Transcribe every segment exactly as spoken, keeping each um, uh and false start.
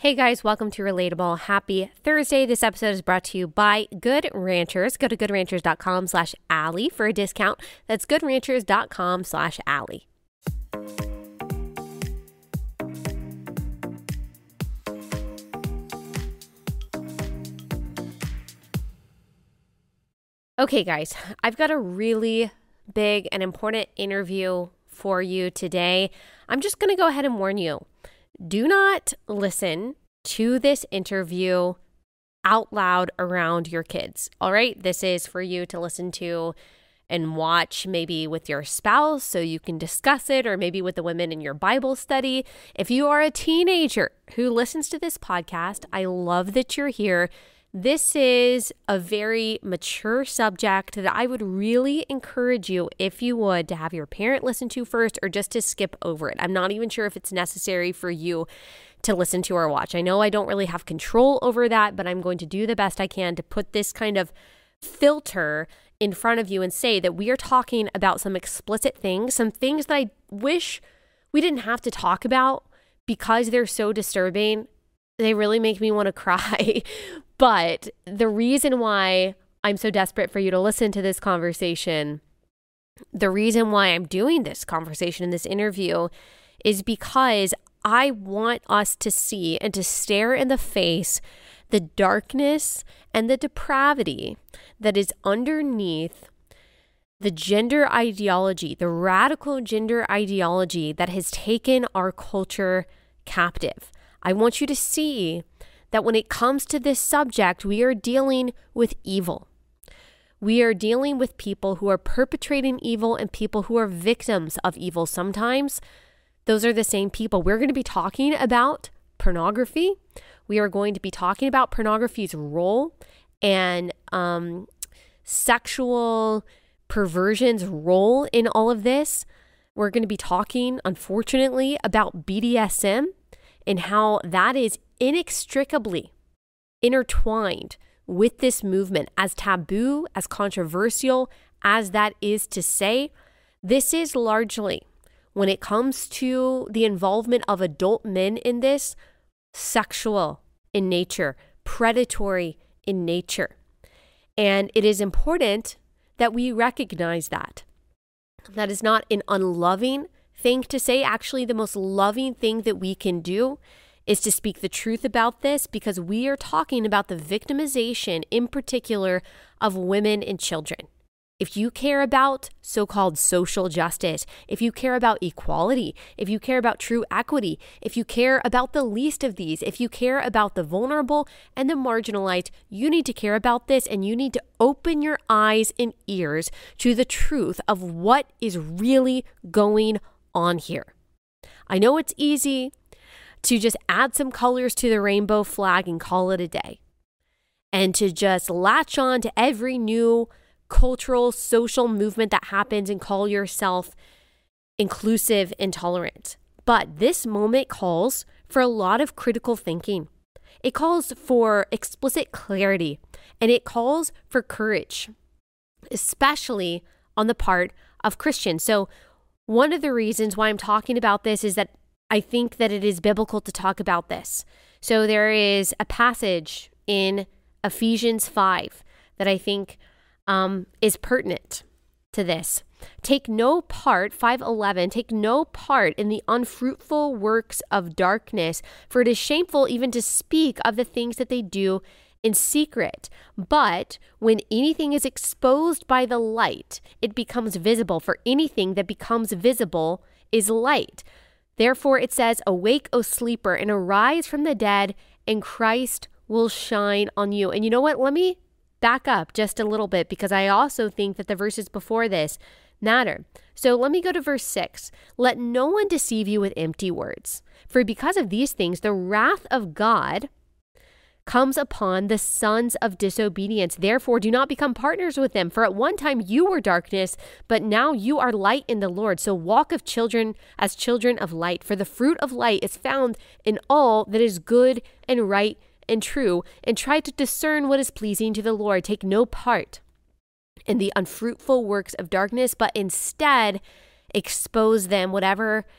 Hey guys, welcome to Relatable. Happy Thursday. This episode is brought to you by Good Ranchers. Go to goodranchers.com slash Allie for a discount. That's goodranchers.com slash Allie. Okay guys, I've got a really big and important interview for you today. I'm just going to go ahead and warn you. Do not listen to this interview out loud around your kids, all right? This is for you to listen to and watch maybe with your spouse so you can discuss it, or maybe with the women in your Bible study. If you are a teenager who listens to this podcast, I love that you're here. This is a very mature subject that I would really encourage you, if you would, to have your parent listen to first or just to skip over it. I'm not even sure if it's necessary for you to listen to or watch. I know I don't really have control over that, but I'm going to do the best I can to put this kind of filter in front of you and say that we are talking about some explicit things, some things that I wish we didn't have to talk about because they're so disturbing. They really make me want to cry. But the reason why I'm so desperate for you to listen to this conversation, the reason why I'm doing this conversation in this interview is because I want us to see and to stare in the face the darkness and the depravity that is underneath the gender ideology, the radical gender ideology that has taken our culture captive. I want you to see that when it comes to this subject, we are dealing with evil. We are dealing with people who are perpetrating evil and people who are victims of evil. Sometimes those are the same people. We're going to be talking about pornography. We are going to be talking about pornography's role and um, sexual perversion's role in all of this. We're going to be talking, unfortunately, about B D S M and how that is inextricably intertwined with this movement. As taboo, as controversial as that is to say, this is largely, when it comes to the involvement of adult men in this, sexual in nature, predatory in nature. And it is important that we recognize that. That is not an unloving thing to say. Actually, the most loving thing that we can do is to speak the truth about this, because we are talking about the victimization in particular of women and children. If you care about so-called social justice, if you care about equality, if you care about true equity, if you care about the least of these, if you care about the vulnerable and the marginalized, you need to care about this, and you need to open your eyes and ears to the truth of what is really going on here. I know it's easy to just add some colors to the rainbow flag and call it a day, and to just latch on to every new cultural, social movement that happens and call yourself inclusive and tolerant. But this moment calls for a lot of critical thinking. It calls for explicit clarity, and it calls for courage, especially on the part of Christians. So one of the reasons why I'm talking about this is that I think that it is biblical to talk about this. So there is a passage in Ephesians five that I think um, is pertinent to this. Take no part, five eleven, take no part in the unfruitful works of darkness, for it is shameful even to speak of the things that they do in secret. But when anything is exposed by the light, it becomes visible. For anything that becomes visible is light. Therefore it says, awake, O sleeper, and arise from the dead, and Christ will shine on you. And you know what? Let me back up just a little bit, because I also think that the verses before this matter. So let me go to verse six. Let no one deceive you with empty words, for because of these things, the wrath of God comes upon the sons of disobedience. Therefore, do not become partners with them. For at one time you were darkness, but now you are light in the Lord. So walk of children as children of light. For the fruit of light is found in all that is good and right and true. And try to discern what is pleasing to the Lord. Take no part in the unfruitful works of darkness, but instead expose them, whatever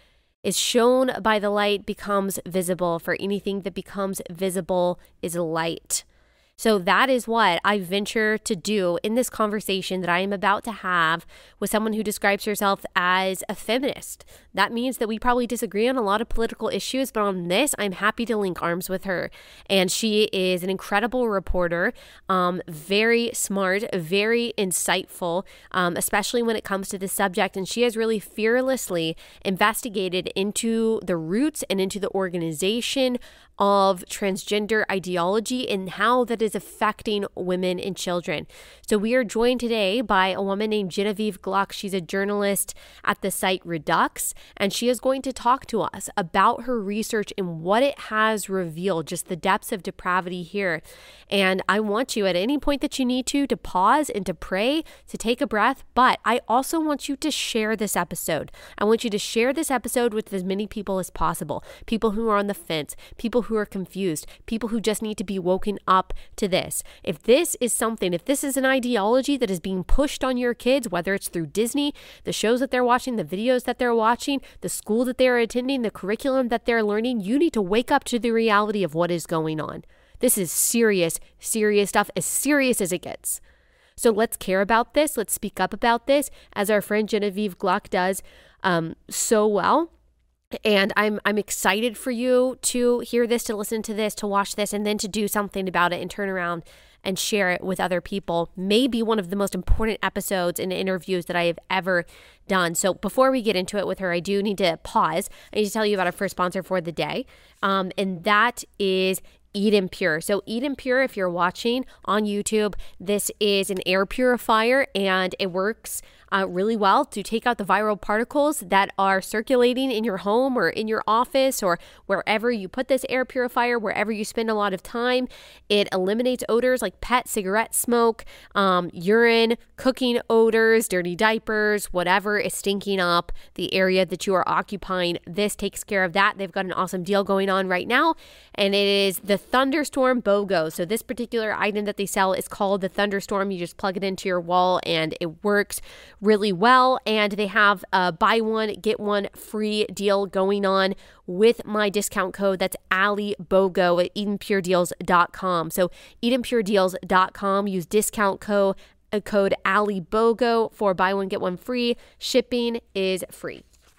is shown by the light becomes visible, for anything that becomes visible is light. So that is what I venture to do in this conversation that I am about to have with someone who describes herself as a feminist. That means that we probably disagree on a lot of political issues, but on this, I'm happy to link arms with her. And she is an incredible reporter, um, very smart, very insightful, um, especially when it comes to this subject. And she has really fearlessly investigated into the roots and into the organization of transgender ideology and how that is affecting women and children. So we are joined today by a woman named Genevieve Gluck. She's a journalist at the site Redux, and she is going to talk to us about her research and what it has revealed, just the depths of depravity here. And I want you at any point that you need to, to pause and to pray, to take a breath. But I also want you to share this episode. I want you to share this episode with as many people as possible. People who are on the fence, people who are confused, people who just need to be woken up to this. If this is something, if this is an ideology that is being pushed on your kids, whether it's through Disney, the shows that they're watching, the videos that they're watching, the school that they're attending, the curriculum that they're learning, you need to wake up to the reality of what is going on. This is serious, serious stuff, as serious as it gets. So let's care about this. Let's speak up about this, as our friend Genevieve Gluck does um, so well. And I'm I'm excited for you to hear this, to listen to this, to watch this, and then to do something about it and turn around and share it with other people. Maybe one of the most important episodes and interviews that I have ever done. So before we get into it with her, I do need to pause. I need to tell you about our first sponsor for the day, um, and that is Eden Pure. So Eden Pure, if you're watching on YouTube, this is an air purifier, and it works uh, really well to take out the viral particles that are circulating in your home or in your office or wherever you put this air purifier, wherever you spend a lot of time. It eliminates odors like pet cigarette smoke, um, urine, cooking odors, dirty diapers, whatever is stinking up the area that you are occupying. This takes care of that. They've got an awesome deal going on right now, and it is the Thunderstorm BOGO. So this particular item that they sell is called the Thunderstorm. You just plug it into your wall and it works really well. And they have a buy one, get one free deal going on with my discount code. That's Allie BOGO at eden pure deals dot com. So eden pure deals dot com. Use discount code, uh, code Allie BOGO for buy one, get one free. Shipping is free.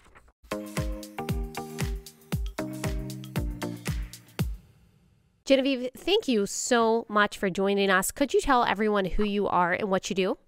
Genevieve, thank you so much for joining us. Could you tell everyone who you are and what you do?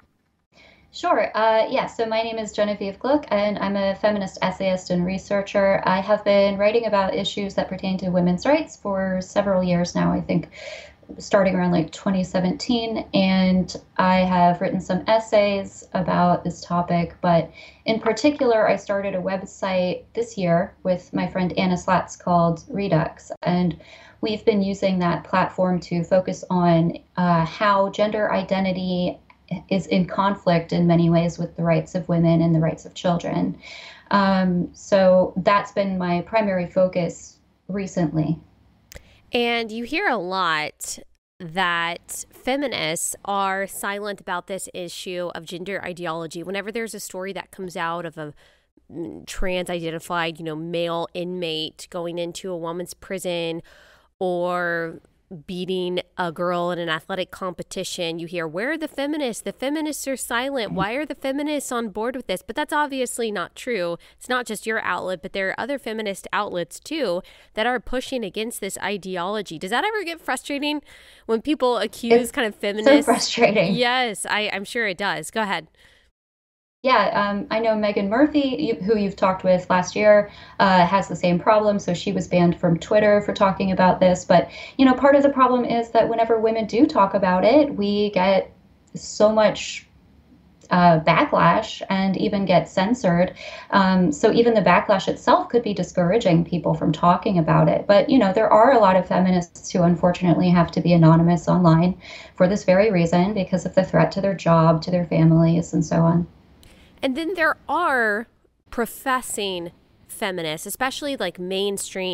Sure. Uh, yeah, so my name is Genevieve Gluck, and I'm a feminist essayist and researcher. I have been writing about issues that pertain to women's rights for several years now, I think starting around like twenty seventeen, and I have written some essays about this topic, but in particular, I started a website this year with my friend Anna Slatz called Redux, and we've been using that platform to focus on uh, how gender identity is in conflict in many ways with the rights of women and the rights of children. Um, so that's been my primary focus recently. And you hear a lot that feminists are silent about this issue of gender ideology. Whenever there's a story that comes out of a trans-identified, you know, male inmate going into a woman's prison or beating a girl in an athletic competition, you hear, where are the feminists? The feminists are silent. Why are the feminists on board with this? But that's obviously not true. It's not just your outlet, but there are other feminist outlets too that are pushing against this ideology. Does that ever get frustrating when people accuse it's kind of feminists? So frustrating. Yes, I, I'm sure it does. Go ahead. Yeah, um, I know Megan Murphy, who you've talked with last year, uh, has the same problem. So she was banned from Twitter for talking about this. But, you know, part of the problem is that whenever women do talk about it, we get so much uh, backlash and even get censored. Um, so even the backlash itself could be discouraging people from talking about it. But, you know, there are a lot of feminists who unfortunately have to be anonymous online for this very reason, because of the threat to their job, to their families, and so on. And then there are professing feminists, especially like mainstream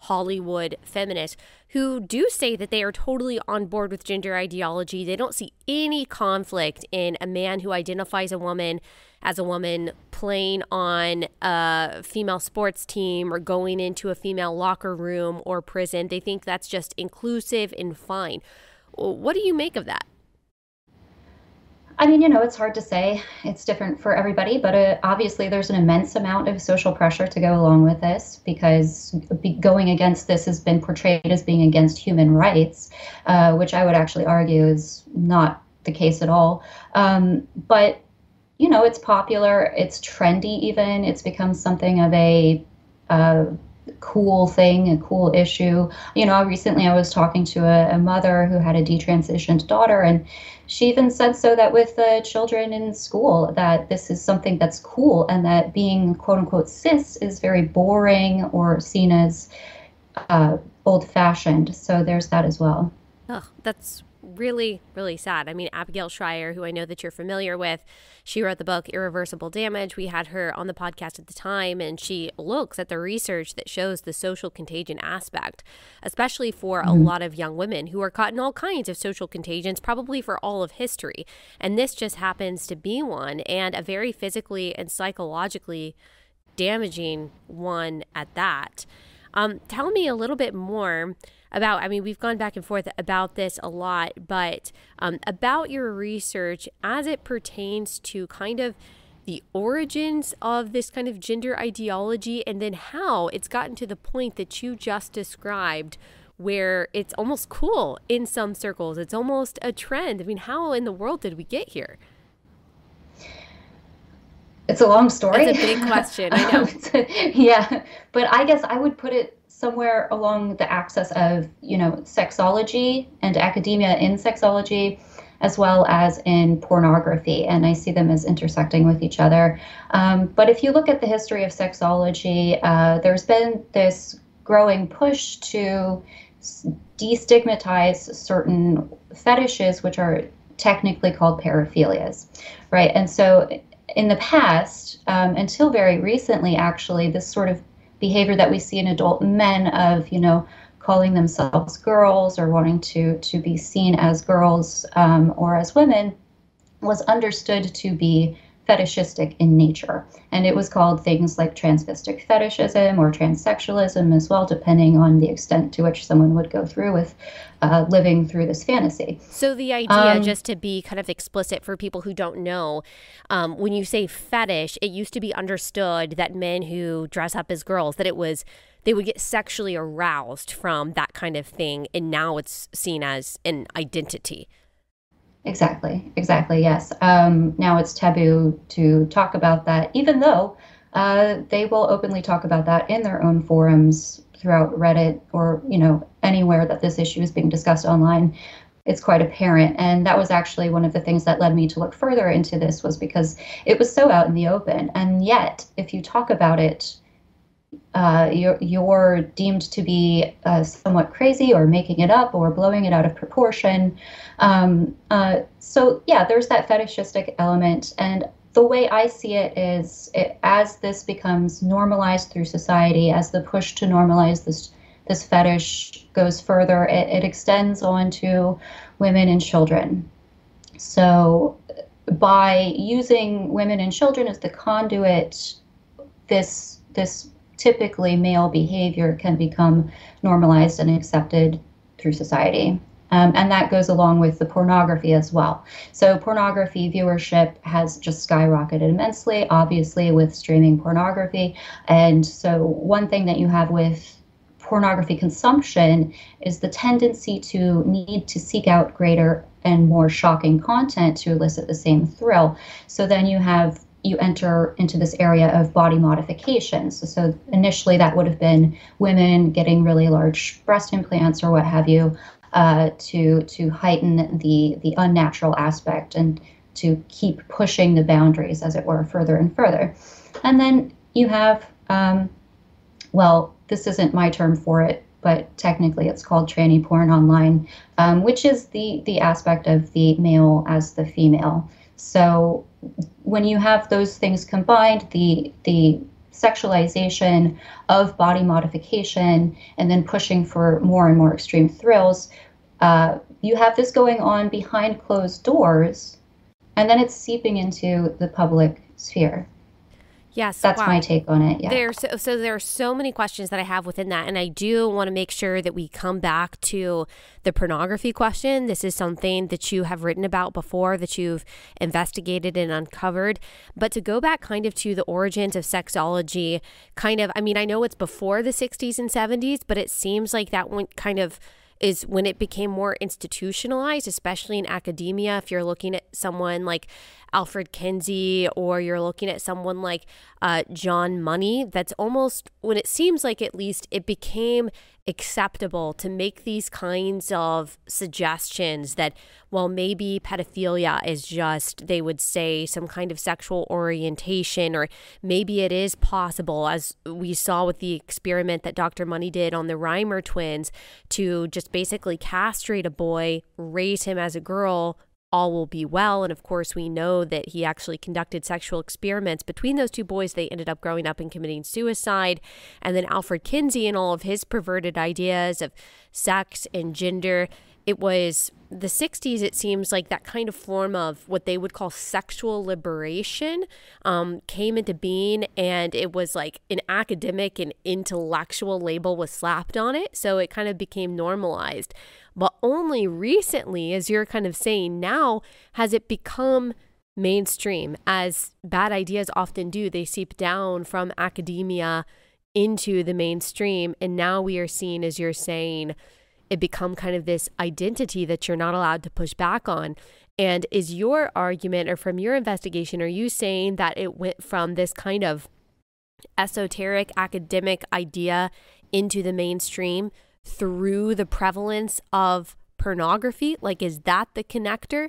Hollywood feminists who do say that they are totally on board with gender ideology. They don't see any conflict in a man who identifies a woman as a woman playing on a female sports team or going into a female locker room or prison. They think that's just inclusive and fine. What do you make of that? I mean, you know, it's hard to say. It's different for everybody, but uh, obviously there's an immense amount of social pressure to go along with this, because be going against this has been portrayed as being against human rights, uh, which I would actually argue is not the case at all. Um, but, you know, it's popular, it's trendy even, it's become something of a uh, cool thing, a cool issue. You know, recently I was talking to a, a mother who had a detransitioned daughter, and she even said so that with the children in school, that this is something that's cool, and that being quote unquote cis is very boring or seen as uh, old fashioned. So there's that as well. Oh, that's really, really sad. I mean, Abigail Shrier, who I know that you're familiar with, she wrote the book Irreversible Damage. We had her on the podcast at the time, and she looks at the research that shows the social contagion aspect, especially for mm-hmm. a lot of young women who are caught in all kinds of social contagions, probably for all of history. And this just happens to be one, and a very physically and psychologically damaging one at that. Um, tell me a little bit more about, I mean, we've gone back and forth about this a lot, but um, about your research as it pertains to kind of the origins of this kind of gender ideology, and then how it's gotten to the point that you just described, where it's almost cool in some circles. It's almost a trend. I mean, how in the world did we get here? It's a long story. It's a big question, I know. Yeah, but I guess I would put it somewhere along the axis of, you know, sexology and academia in sexology, as well as in pornography. And I see them as intersecting with each other. Um, but if you look at the history of sexology, uh, there's been this growing push to destigmatize certain fetishes, which are technically called paraphilias, right? And so in the past, um, until very recently, actually, this sort of behavior that we see in adult men of, you know, calling themselves girls or wanting to to be seen as girls um, or as women was understood to be fetishistic in nature. And it was called things like transvestic fetishism or transsexualism as well, depending on the extent to which someone would go through with uh, living through this fantasy. So the idea, um, just to be kind of explicit for people who don't know, um, when you say fetish, it used to be understood that men who dress up as girls, that it was, they would get sexually aroused from that kind of thing. And now it's seen as an identity. Exactly. Exactly. Yes. Um, now it's taboo to talk about that, even though uh, they will openly talk about that in their own forums throughout Reddit or, you know, anywhere that this issue is being discussed online. It's quite apparent. And that was actually one of the things that led me to look further into this, was because it was so out in the open. And yet, if you talk about it, Uh, you're, you're deemed to be uh, somewhat crazy or making it up or blowing it out of proportion. Um, uh, so yeah, there's that fetishistic element. And the way I see it is, it, as this becomes normalized through society, as the push to normalize this this fetish goes further, it, it extends on to women and children. So by using women and children as the conduit, this this typically male behavior can become normalized and accepted through society. Um, and that goes along with the pornography as well. So pornography viewership has just skyrocketed immensely, obviously, with streaming pornography. And so one thing that you have with pornography consumption is the tendency to need to seek out greater and more shocking content to elicit the same thrill. So then you have you enter into this area of body modifications. So, so initially that would have been women getting really large breast implants or what have you, uh, to to heighten the the unnatural aspect and to keep pushing the boundaries, as it were, further and further. And then you have, um, well, this isn't my term for it, but technically it's called tranny porn online, um, which is the the aspect of the male as the female. So when you have those things combined, the the sexualization of body modification and then pushing for more and more extreme thrills. Uh, you have this going on behind closed doors, and then it's seeping into the public sphere. Yes, that's wow. my take on it. Yeah. There's so, so there are so many questions that I have within that, and I do want to make sure that we come back to the pornography question. This is something that you have written about before, that you've investigated and uncovered. But to go back kind of to the origins of sexology, kind of, I mean, I know it's before the sixties and seventies, but it seems like that went kind of is when it became more institutionalized, especially in academia. If you're looking at someone like Alfred Kinsey, or you're looking at someone like uh, John Money, that's almost, when it seems like at least it became acceptable to make these kinds of suggestions that, well, maybe pedophilia is just, they would say, some kind of sexual orientation, or maybe it is possible, as we saw with the experiment that Doctor Money did on the Reimer twins, to just basically castrate a boy, raise him as a girl, all will be well. And of course, we know that he actually conducted sexual experiments between those two boys. They ended up growing up and committing suicide. And then Alfred Kinsey and all of his perverted ideas of sex and gender. It was the sixties, it seems like that kind of form of what they would call sexual liberation um, came into being, and it was like an academic and intellectual label was slapped on it. So it kind of became normalized. But only recently, as you're kind of saying now, has it become mainstream, as bad ideas often do. They seep down from academia into the mainstream. And now we are seeing, as you're saying, it become kind of this identity that you're not allowed to push back on. And is your argument, or from your investigation, are you saying that it went from this kind of esoteric academic idea into the mainstream through the prevalence of pornography? Like, is that the connector?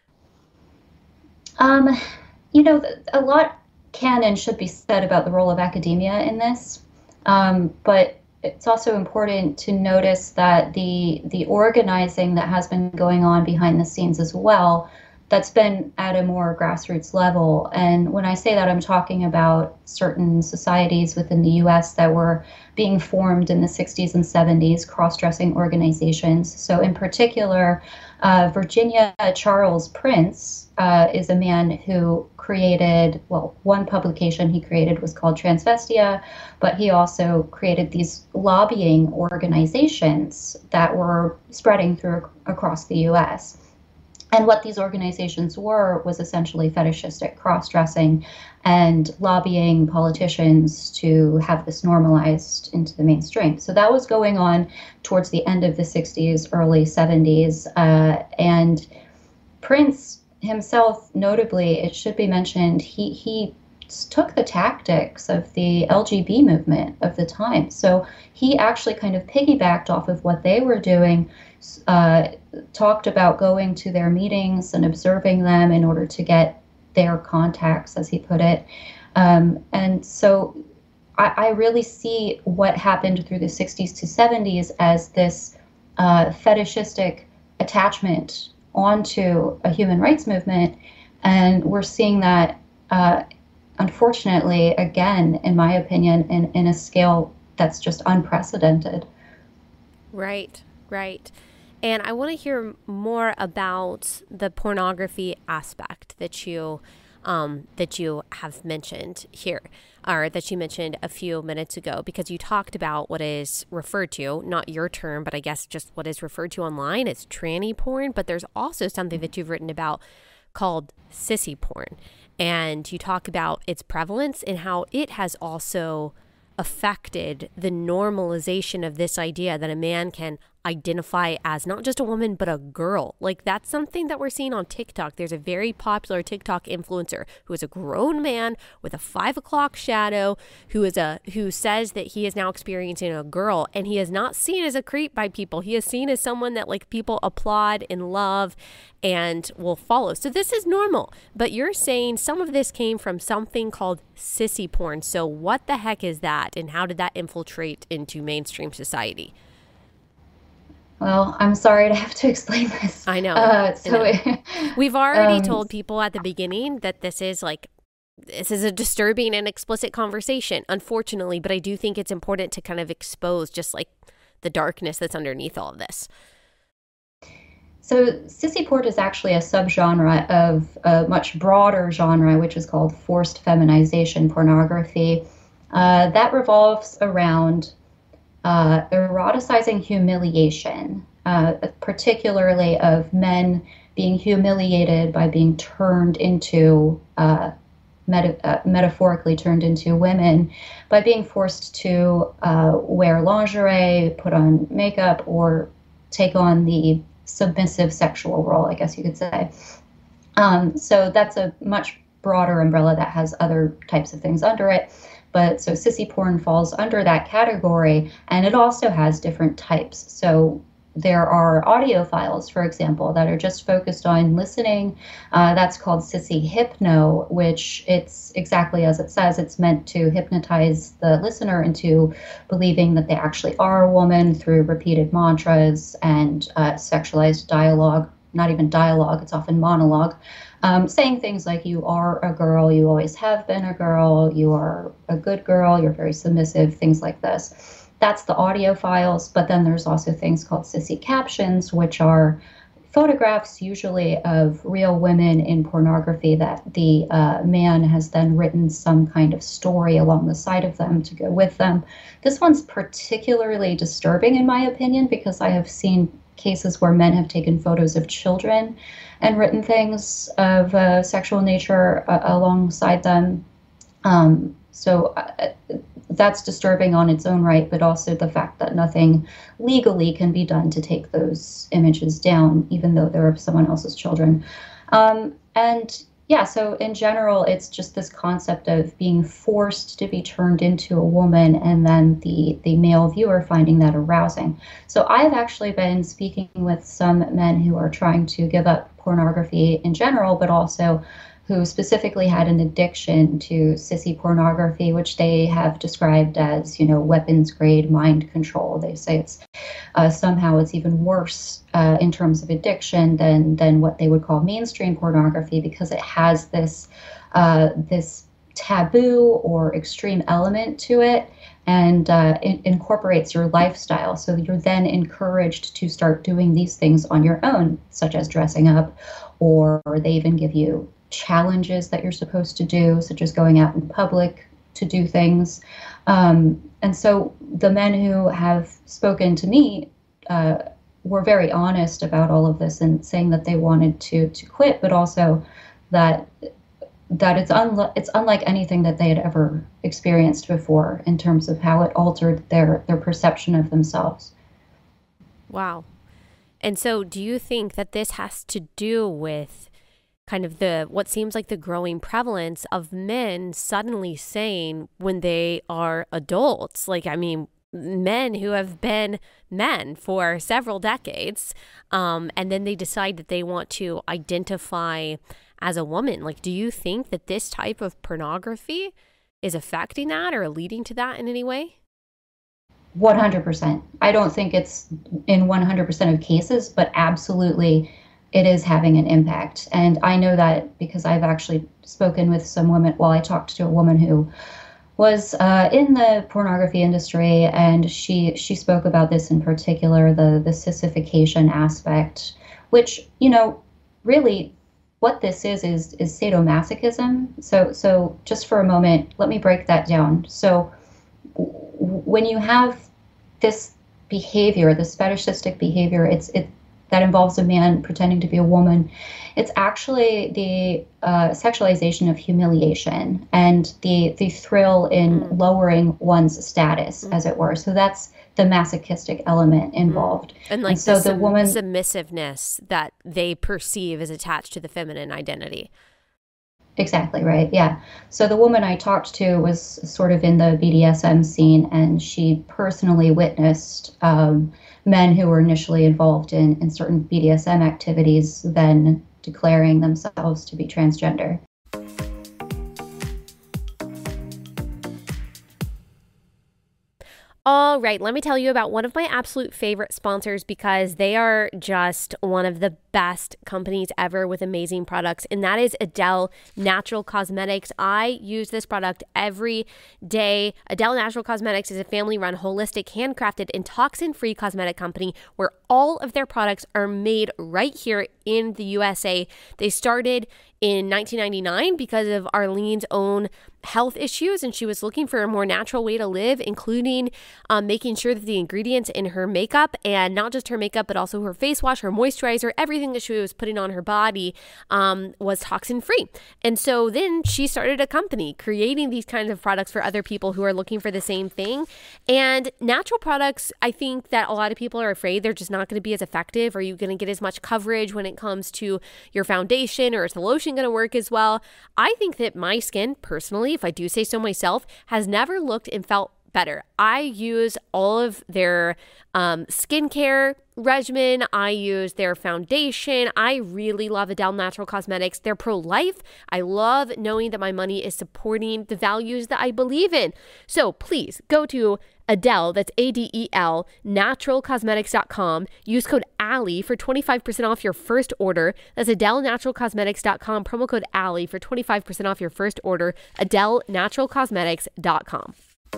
Um, you know, a lot can and should be said about the role of academia in this. Um, but it's also important to notice that the the organizing that has been going on behind the scenes as well, that's been at a more grassroots level. And when I say that, I'm talking about certain societies within the U S that were being formed in the sixties and seventies, cross-dressing organizations. So in particular, uh, Virginia Charles Prince uh, is a man who created, well, one publication he created was called Transvestia, but he also created these lobbying organizations that were spreading through across the U S. And what these organizations were was essentially fetishistic cross-dressing and lobbying politicians to have this normalized into the mainstream. So that was going on towards the end of the sixties, early seventies. Uh, and Prince himself, notably, it should be mentioned, he, he took the tactics of the L G B T movement of the time. So he actually kind of piggybacked off of what they were doing, uh, talked about going to their meetings and observing them in order to get their contacts, as he put it. Um, and so I, I really see what happened through the sixties to seventies as this uh, fetishistic attachment onto a human rights movement. And we're seeing that, uh, unfortunately, again, in my opinion, in, in a scale that's just unprecedented. Right, right. And I want to hear more about the pornography aspect that you um, that you have mentioned here, or that you mentioned a few minutes ago, because you talked about what is referred to, not your term, but I guess just what is referred to online as tranny porn. But there's also something that you've written about called sissy porn. And you talk about its prevalence and how it has also affected the normalization of this idea that a man can identify as not just a woman, but a girl. Like, that's something that we're seeing on TikTok. There's a very popular TikTok influencer who is a grown man with a five o'clock shadow, who is a who says that he is now experiencing a girl, and he is not seen as a creep by people. He is seen as someone that, like, people applaud and love and will follow. So this is normal. But you're saying some of this came from something called sissy porn. So what the heck is that, and how did that infiltrate into mainstream society? Well, I'm sorry to have to explain this. I know. Uh, so I know. We've already um, told people at the beginning that this is like this is a disturbing and explicit conversation, unfortunately, but I do think it's important to kind of expose just like the darkness that's underneath all of this. So sissy porn is actually a subgenre of a much broader genre, which is called forced feminization pornography. Uh, that revolves around uh, eroticizing humiliation, uh, particularly of men being humiliated by being turned into, uh, meta- uh, metaphorically turned into women, by being forced to uh, wear lingerie, put on makeup, or take on the submissive sexual role, I guess you could say. Um, so that's a much broader umbrella that has other types of things under it. But so sissy porn falls under that category, and it also has different types. So there are audio files, for example, that are just focused on listening. Uh, that's called sissy hypno, which it's exactly as it says. It's meant to hypnotize the listener into believing that they actually are a woman through repeated mantras and uh, sexualized dialogue. Not even dialogue, it's often monologue. Um, saying things like, you are a girl, you always have been a girl, you are a good girl, you're very submissive, things like this. That's the audio files, but then there's also things called sissy captions, which are photographs usually of real women in pornography that the uh, man has then written some kind of story along the side of them to go with them. This one's particularly disturbing in my opinion, because I have seen cases where men have taken photos of children and written things of uh, sexual nature uh, alongside them. Um, so uh, that's disturbing on its own right, but also the fact that nothing legally can be done to take those images down, even though they're of someone else's children. Um, and yeah, so in general, it's just this concept of being forced to be turned into a woman, and then the, the male viewer finding that arousing. So I've actually been speaking with some men who are trying to give up pornography in general, but also who specifically had an addiction to sissy pornography, which they have described as, you know, weapons grade mind control. They say it's uh, somehow it's even worse uh, in terms of addiction than than what they would call mainstream pornography, because it has this uh, this taboo or extreme element to it, and uh, it incorporates your lifestyle. So you're then encouraged to start doing these things on your own, such as dressing up, or they even give you challenges that you're supposed to do, such as going out in public to do things. Um, and so the men who have spoken to me uh, were very honest about all of this and saying that they wanted to to quit, but also that that it's unlike it's unlike anything that they had ever experienced before in terms of how it altered their their perception of themselves. Wow. And so do you think that this has to do with kind of the what seems like the growing prevalence of men suddenly saying when they are adults, like, I mean, men who have been men for several decades, um, and then they decide that they want to identify as a woman? Like, do you think that this type of pornography is affecting that or leading to that in any way? one hundred percent. I don't think it's in one hundred percent of cases, but absolutely it is having an impact. And I know that because I've actually spoken with some women. Well, I talked to a woman who was uh, in the pornography industry, and she she spoke about this in particular, the the sissification aspect, which, you know, really what this is is is sadomasochism. So so just for a moment, let me break that down. So w- when you have this behavior, this fetishistic behavior, it's it that involves a man pretending to be a woman, it's actually the uh, sexualization of humiliation and the the thrill in mm. lowering one's status, mm. as it were. So that's the masochistic element involved. Mm. And like and so the, the sub- woman submissiveness that they perceive is attached to the feminine identity. Exactly right. Yeah. So the woman I talked to was sort of in the B D S M scene, and she personally witnessed um, men who were initially involved in, in certain B D S M activities then declaring themselves to be transgender. All right, let me tell you about one of my absolute favorite sponsors because they are just one of the best companies ever with amazing products, and that is Adele Natural Cosmetics. I use this product every day. Adele Natural Cosmetics is a family-run, holistic, handcrafted, and toxin-free cosmetic company where all of their products are made right here in the U S A. They started in nineteen ninety-nine because of Arlene's own health issues, and she was looking for a more natural way to live, including um, making sure that the ingredients in her makeup, and not just her makeup, but also her face wash, her moisturizer, everything that she was putting on her body um, was toxin free. And so then she started a company creating these kinds of products for other people who are looking for the same thing. And natural products, I think that a lot of people are afraid they're just not going to be as effective. Are you going to get as much coverage when it comes to your foundation, or is the lotion going to work as well? I think that my skin, personally, if I do say so myself, has never looked and felt better. I use all of their um, skincare regimen. I use their foundation. I really love Adele Natural Cosmetics. They're pro-life. I love knowing that my money is supporting the values that I believe in. So please go to Adele, that's A D E L, natural cosmetics dot com. Use code Allie for twenty-five percent off your first order. That's Adele Natural Cosmetics dot com. Promo code Allie for twenty-five percent off your first order. Adele Natural Cosmetics dot com.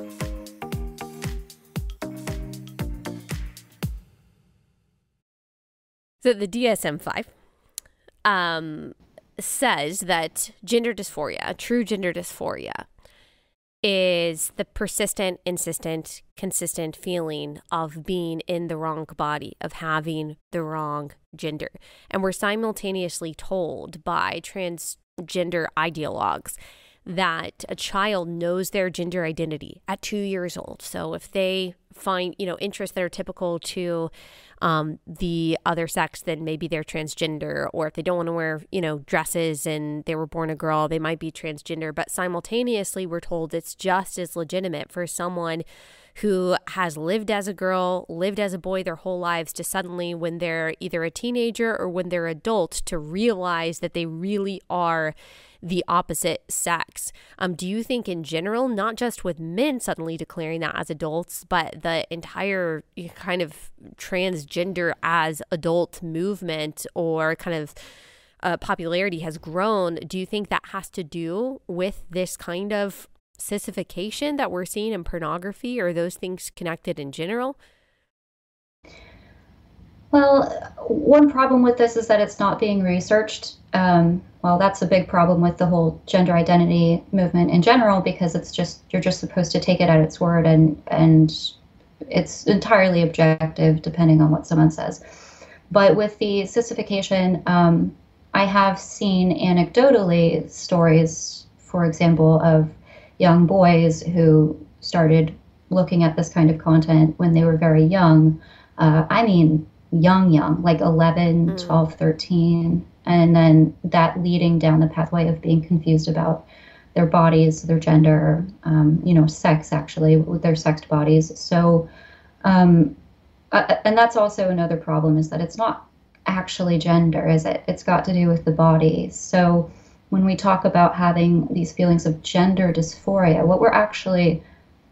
So the D S M five um, says that gender dysphoria, true gender dysphoria, is the persistent, insistent, consistent feeling of being in the wrong body, of having the wrong gender. And we're simultaneously told by transgender ideologues that a child knows their gender identity at two years old. So if they find, you know, interests that are typical to um, the other sex, then maybe they're transgender. Or if they don't want to wear, you know, dresses and they were born a girl, they might be transgender. But simultaneously, we're told it's just as legitimate for someone who has lived as a girl, lived as a boy their whole lives, to suddenly, when they're either a teenager or when they're adult, to realize that they really are the opposite sex. Um, do you think in general, not just with men suddenly declaring that as adults, but the entire kind of transgender as adult movement or kind of uh, popularity has grown, do you think that has to do with this kind of sissification that we're seeing in pornography, or are those things connected in general? Well, one problem with this is that it's not being researched. Um, well, that's a big problem with the whole gender identity movement in general, because it's just, you're just supposed to take it at its word, and and it's entirely objective depending on what someone says. But with the sissification, um, I have seen anecdotally stories, for example, of young boys who started looking at this kind of content when they were very young. Uh, I mean, young, young, like eleven, mm. twelve, thirteen. And then that leading down the pathway of being confused about their bodies, their gender, um, you know, sex, actually, with their sexed bodies. So, um, uh, and that's also another problem, is that it's not actually gender, is it? It's got to do with the body. So when we talk about having these feelings of gender dysphoria, what we're actually,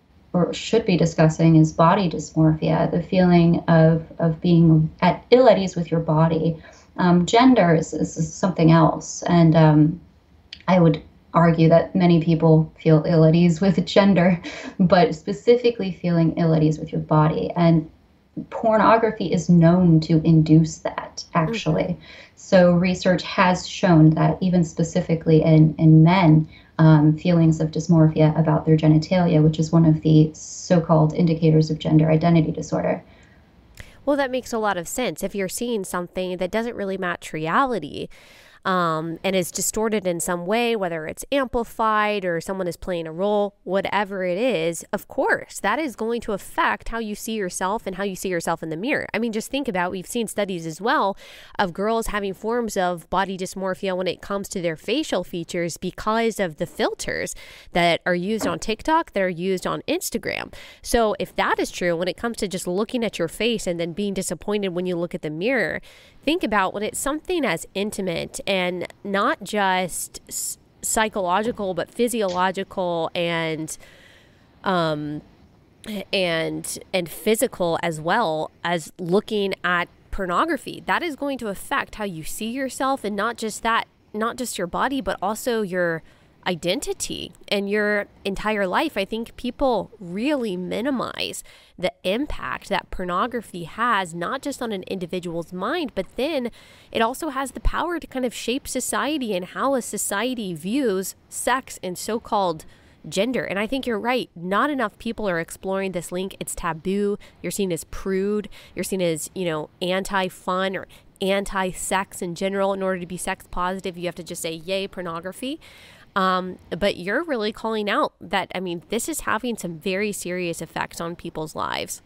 or should be discussing, is body dysmorphia, the feeling of, of being at ill at ease with your body. Um, gender is, is something else. And um, I would argue that many people feel ill at ease with gender, but specifically feeling ill at ease with your body. And pornography is known to induce that, actually. Mm-hmm. So research has shown that even specifically in, in men, um, feelings of dysmorphia about their genitalia, which is one of the so-called indicators of gender identity disorder. Well, that makes a lot of sense. If you're seeing something that doesn't really match reality, um, and is distorted in some way, whether it's amplified or someone is playing a role, whatever it is, of course, that is going to affect how you see yourself and how you see yourself in the mirror. I mean, just think about, we've seen studies as well of girls having forms of body dysmorphia when it comes to their facial features because of the filters that are used on TikTok, that are used on Instagram. So if that is true, when it comes to just looking at your face and then being disappointed when you look at the mirror, think about when it's something as intimate and not just psychological, but physiological and um, and and physical, as well as looking at pornography. That is going to affect how you see yourself, and not just that, not just your body, but also your identity and your entire life. I think people really minimize the impact that pornography has, not just on an individual's mind, but then it also has the power to kind of shape society and how a society views sex and so-called gender. And I think you're right. Not enough people are exploring this link. It's taboo. You're seen as prude. You're seen as, you know, anti-fun or anti-sex in general. In order to be sex positive, you have to just say, yay, pornography. Um, but you're really calling out that, I mean, this is having some very serious effects on people's lives.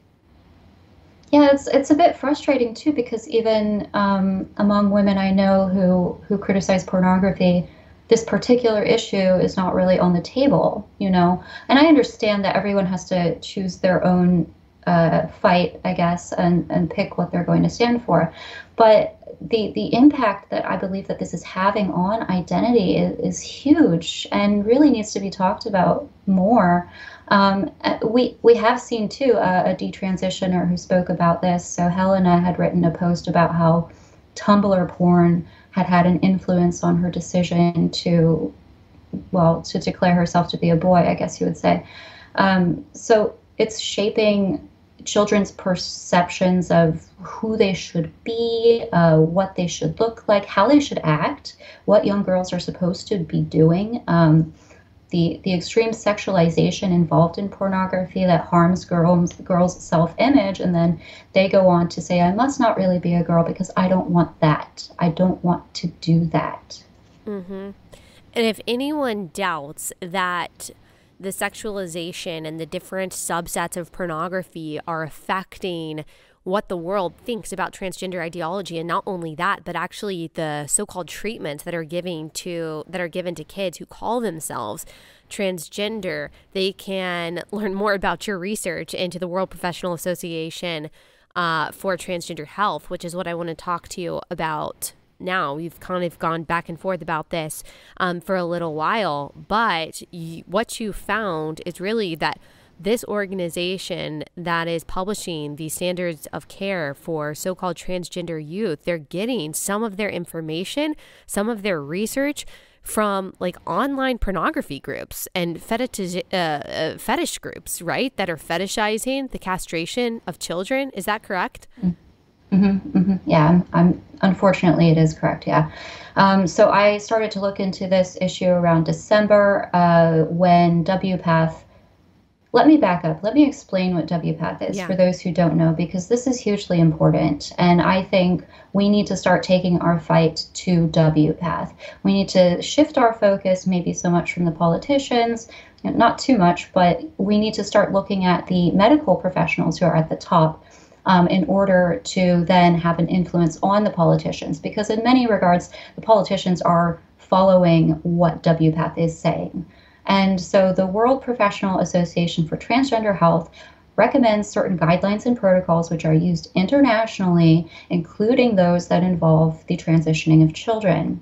Yeah, it's it's a bit frustrating too, because even um, among women I know who who criticize pornography, this particular issue is not really on the table, you know. And I understand that everyone has to choose their own uh, fight, I guess, and and pick what they're going to stand for. But the the impact that I believe that this is having on identity is, is huge and really needs to be talked about more. Um, we we have seen too a, a detransitioner who spoke about this. So Helena had written a post about how Tumblr porn had had an influence on her decision to, well, to declare herself to be a boy, I guess you would say. Um, so it's shaping children's perceptions of who they should be, uh, what they should look like, how they should act, what young girls are supposed to be doing. Um, the the extreme sexualization involved in pornography that harms girls girls' self-image, and then they go on to say, I must not really be a girl because I don't want that. I don't want to do that. Mm-hmm. And if anyone doubts that the sexualization and the different subsets of pornography are affecting what the world thinks about transgender ideology, and not only that, but actually the so-called treatments that are giving to that are given to kids who call themselves transgender, they can learn more about your research into the World Professional Association uh, for Transgender Health, which is what I want to talk to you about now. We've kind of gone back and forth about this um, for a little while, but y- what you found is really that this organization that is publishing the standards of care for so-called transgender youth, they're getting some of their information, some of their research from like online pornography groups and fetish, uh, uh, fetish groups, right? That are fetishizing the castration of children. Is that correct? Mm-hmm, mm-hmm. Yeah, I'm, I'm, unfortunately, it is correct. Yeah. Um, so I started to look into this issue around December uh, when W PATH. Let me back up. Let me explain what W PATH is yeah. for those who don't know, because this is hugely important. And I think we need to start taking our fight to W PATH. We need to shift our focus, maybe so much from the politicians, not too much, but we need to start looking at the medical professionals who are at the top um, in order to then have an influence on the politicians. Because in many regards, the politicians are following what W PATH is saying. And so the World Professional Association for Transgender Health recommends certain guidelines and protocols which are used internationally, including those that involve the transitioning of children.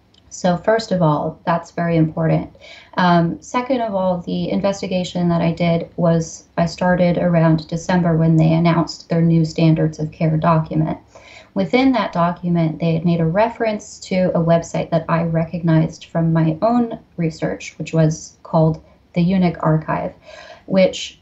So first of all, that's very important. Um, second of all, the investigation that I did was I started around December when they announced their new standards of care document. Within that document, they had made a reference to a website that I recognized from my own research, which was called the Eunuch Archive, which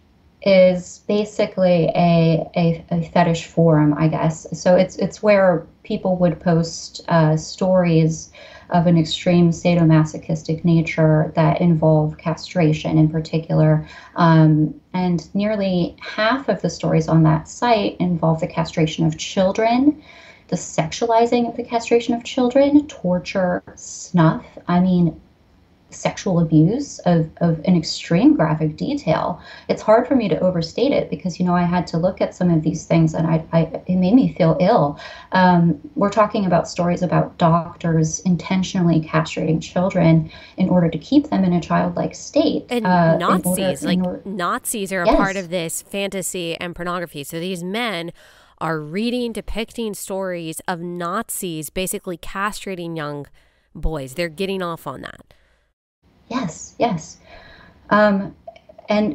is basically a, a, a fetish forum, I guess. So it's it's where people would post uh, stories of an extreme sadomasochistic nature that involve castration in particular. Um, and nearly half of the stories on that site involve the castration of children, the sexualizing of the castration of children, torture, snuff. I mean, sexual abuse of, of an extreme graphic detail. It's hard for me to overstate it because, you know, I had to look at some of these things and I, I it made me feel ill. Um, we're talking about stories about doctors intentionally castrating children in order to keep them in a childlike state. And uh, Nazis, order, like order, Nazis are a yes. part of this fantasy and pornography. So these men are reading, depicting stories of Nazis basically castrating young boys. They're getting off on that. Yes, yes. Um, and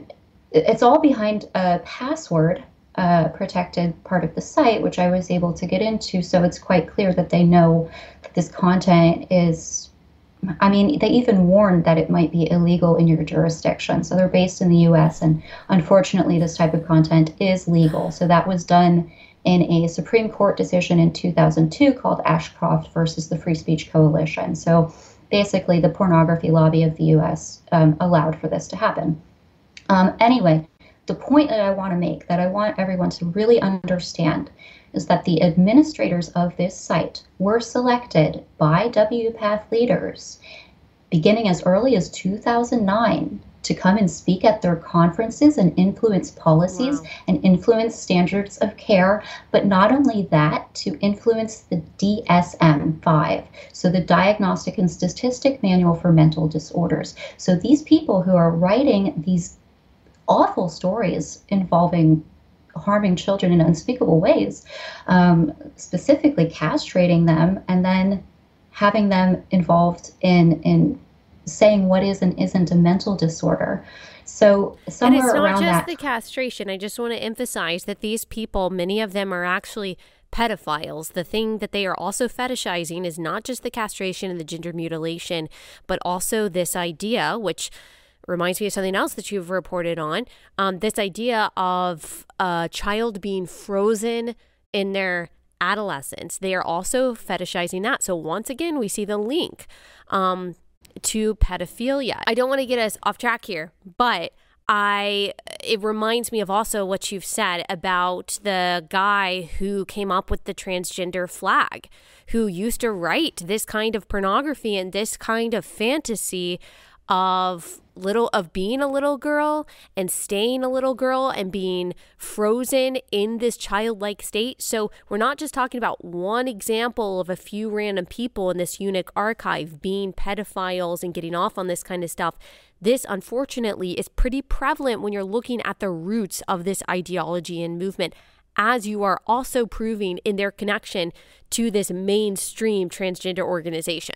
it's all behind a password uh, protected part of the site, which I was able to get into. So it's quite clear that they know that this content is, I mean, they even warned that it might be illegal in your jurisdiction. So they're based in the U S, and unfortunately, this type of content is legal. So that was done in a Supreme Court decision in two thousand two called Ashcroft versus the Free Speech Coalition. So basically, the pornography lobby of the U S um, allowed for this to happen. Um, anyway, the point that I want to make, that I want everyone to really understand, is that the administrators of this site were selected by W PATH leaders beginning as early as two thousand nine to come and speak at their conferences and influence policies. Wow. And influence standards of care, but not only that, to influence the D S M five, so the Diagnostic and Statistic Manual for Mental Disorders. So these people who are writing these awful stories involving harming children in unspeakable ways, um, specifically castrating them, and then having them involved in in saying what is and isn't a mental disorder. So somewhere and it's not around just that, the castration. I just want to emphasize that these people, many of them are actually pedophiles. The thing that they are also fetishizing is not just the castration and the gender mutilation, but also this idea, which reminds me of something else that you've reported on, um, this idea of a child being frozen in their adolescence. They are also fetishizing that. So once again, we see the link um, to pedophilia. I don't want to get us off track here, but I it reminds me of also what you've said about the guy who came up with the transgender flag, who used to write this kind of pornography and this kind of fantasy of little of being a little girl and staying a little girl and being frozen in this childlike state. So we're not just talking about one example of a few random people in this Eunuch archive being pedophiles and getting off on this kind of stuff. This, unfortunately, is pretty prevalent when you're looking at the roots of this ideology and movement, as you are also proving in their connection to this mainstream transgender organization.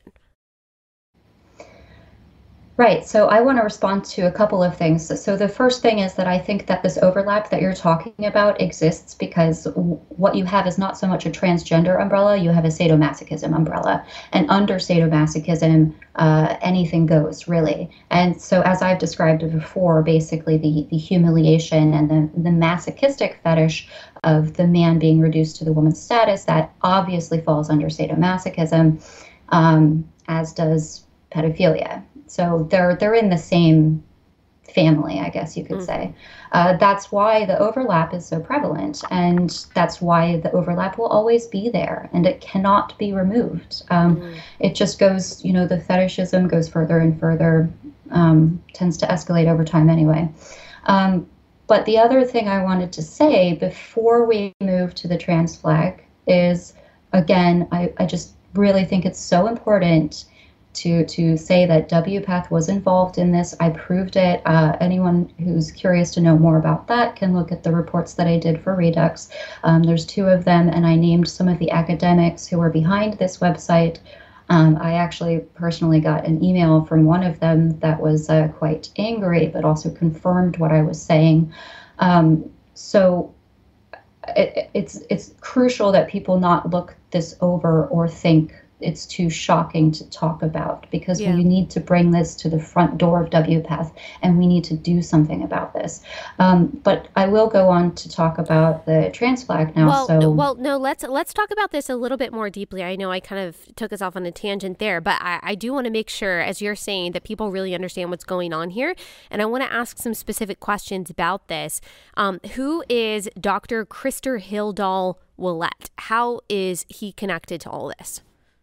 Right. So I want to respond to a couple of things. So the first thing is that I think that this overlap that you're talking about exists because w- what you have is not so much a transgender umbrella, you have a sadomasochism umbrella. And under sadomasochism, uh, anything goes, really. And so as I've described it before, basically the, the humiliation and the, the masochistic fetish of the man being reduced to the woman's status, that obviously falls under sadomasochism, um, as does pedophilia. So they're they're in the same family, I guess you could mm-hmm. say. Uh, that's why the overlap is so prevalent, and that's why the overlap will always be there, and it cannot be removed. Um, mm-hmm. It just goes, you know, the fetishism goes further and further, um, tends to escalate over time anyway. Um, but the other thing I wanted to say before we move to the trans flag is, again, I, I just really think it's so important to to say that W PATH was involved in this. I proved it. Uh, anyone who's curious to know more about that can look at the reports that I did for Redux. Um, there's two of them, and I named some of the academics who were behind this website. Um, I actually personally got an email from one of them that was uh, quite angry, but also confirmed what I was saying. Um, so it, it's it's crucial that people not look this over or think it's too shocking to talk about, because yeah. we need to bring this to the front door of W PATH, and we need to do something about this. Um, but I will go on to talk about the trans flag now. Well, so, well, no, let's let's talk about this a little bit more deeply. I know I kind of took us off on a tangent there, but I, I do want to make sure, as you're saying, that people really understand what's going on here. And I want to ask some specific questions about this. Um, who is Doctor Christer Hildahl Willett? How is he connected to all this?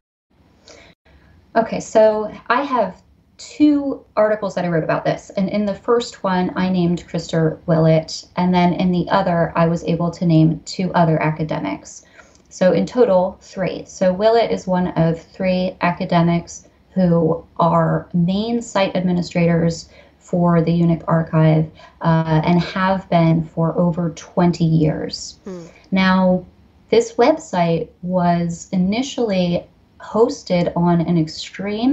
Okay, so I have two articles that I wrote about this. And in the first one, I named Christer Willett. And then in the other, I was able to name two other academics. So in total, three. So Willett is one of three academics who are main site administrators for the Eunuch Archive uh, and have been for over twenty years. Hmm. Now, this website was initially hosted on an extreme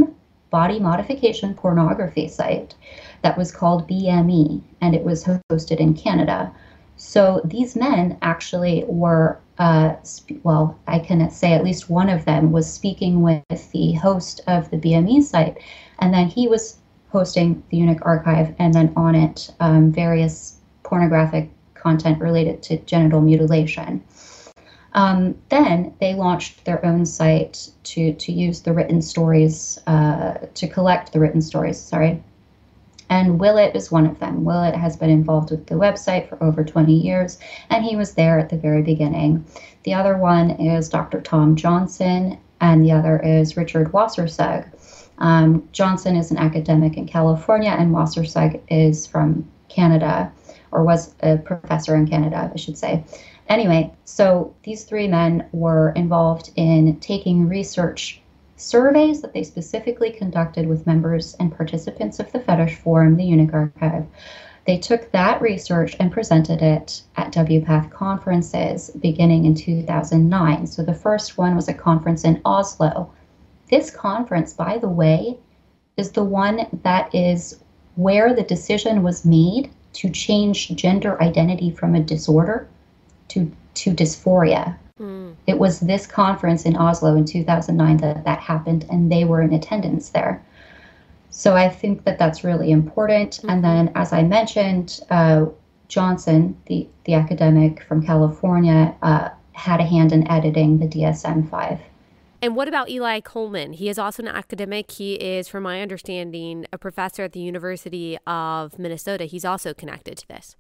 body modification pornography site that was called B M E, and it was hosted in Canada. So these men actually were, uh, sp- well, I can say at least one of them was speaking with the host of the B M E site, and then he was hosting the Eunuch Archive, and then on it, um, various pornographic content related to genital mutilation. Um, then they launched their own site to, to use the written stories, uh, to collect the written stories, sorry. And Willett is one of them. Willett has been involved with the website for over twenty years, and he was there at the very beginning. The other one is Doctor Tom Johnson, and the other is Richard Wassersug. Um, Johnson is an academic in California, and Wassersug is from Canada, or was a professor in Canada, I should say. Anyway, so these three men were involved in taking research surveys that they specifically conducted with members and participants of the Fetish Forum, the Eunuch Archive. They took that research and presented it at W PATH conferences beginning in two thousand nine. So the first one was a conference in Oslo. This conference, by the way, is the one that is where the decision was made to change gender identity from a disorder to, to dysphoria. Mm. It was this conference in Oslo in two thousand nine that that happened, and they were in attendance there. So I think that that's really important. Mm-hmm. And then, as I mentioned, uh, Johnson, the, the academic from California, uh, had a hand in editing the D S M five. And what about Eli Coleman? He is also an academic. He is, from my understanding, a professor at the University of Minnesota. He's also connected to this.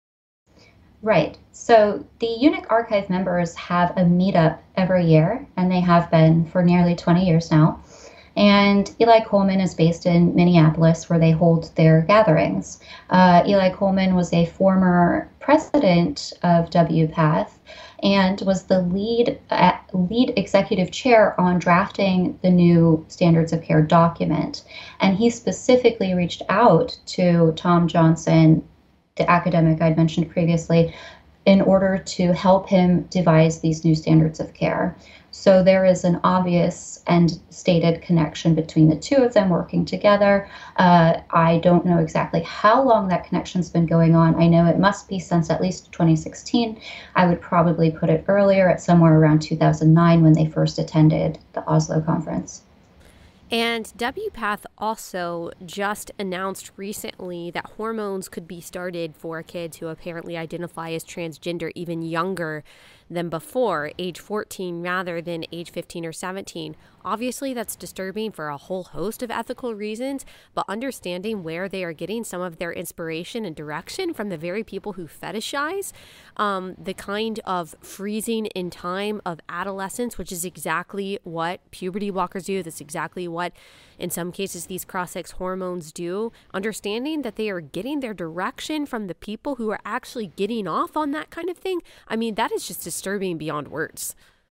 Right. So the Eunuch Archive members have a meetup every year, and they have been for nearly twenty years now. And Eli Coleman is based in Minneapolis, where they hold their gatherings. Uh, Eli Coleman was a former president of W PATH and was the lead uh, lead executive chair on drafting the new Standards of Care document. And he specifically reached out to Tom Johnson, the academic I'd mentioned previously, in order to help him devise these new standards of care. So there is an obvious and stated connection between the two of them working together. Uh, I don't know exactly how long that connection's been going on. I know it must be since at least twenty sixteen. I would probably put it earlier at somewhere around two thousand nine when they first attended the Oslo conference. And W PATH also just announced recently that hormones could be started for kids who apparently identify as transgender even younger than before, age fourteen rather than age fifteen or seventeen. Obviously, that's disturbing for a whole host of ethical reasons, but understanding where they are getting some of their inspiration and direction from the very people who fetishize um, the kind of freezing in time of adolescence, which is exactly what puberty blockers do. That's exactly what, in some cases, these cross-sex hormones do. Understanding that they are getting their direction from the people who are actually getting off on that kind of thing. I mean, that is just disturbing beyond words.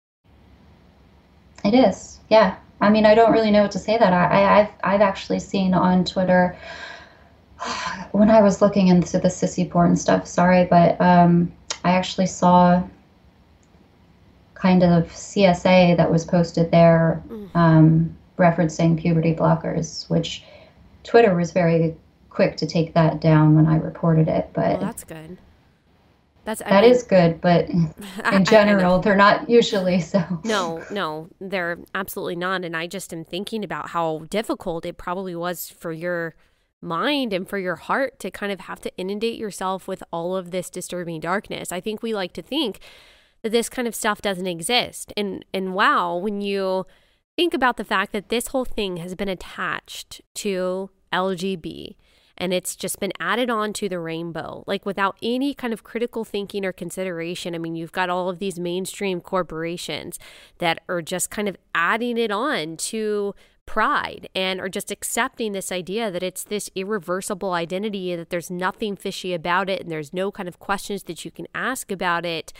It is, yeah. I mean, I don't really know what to say that. I, I've I've actually seen on Twitter when I was looking into the sissy porn stuff. Sorry, but um, I actually saw kind of C S A that was posted there, um, referencing puberty blockers, which Twitter was very quick to take that down when I reported it. But well, that's good. That's I that mean, is good, but in general, they're not usually so. No, no, they're absolutely not. And I just am thinking about how difficult it probably was for your mind and for your heart to kind of have to inundate yourself with all of this disturbing darkness. I think we like to think that this kind of stuff doesn't exist. And and wow, when you think about the fact that this whole thing has been attached to L G B, and it's just been added on to the rainbow, like without any kind of critical thinking or consideration. I mean, you've got all of these mainstream corporations that are just kind of adding it on to pride and are just accepting this idea that it's this irreversible identity, that there's nothing fishy about it and there's no kind of questions that you can ask about it.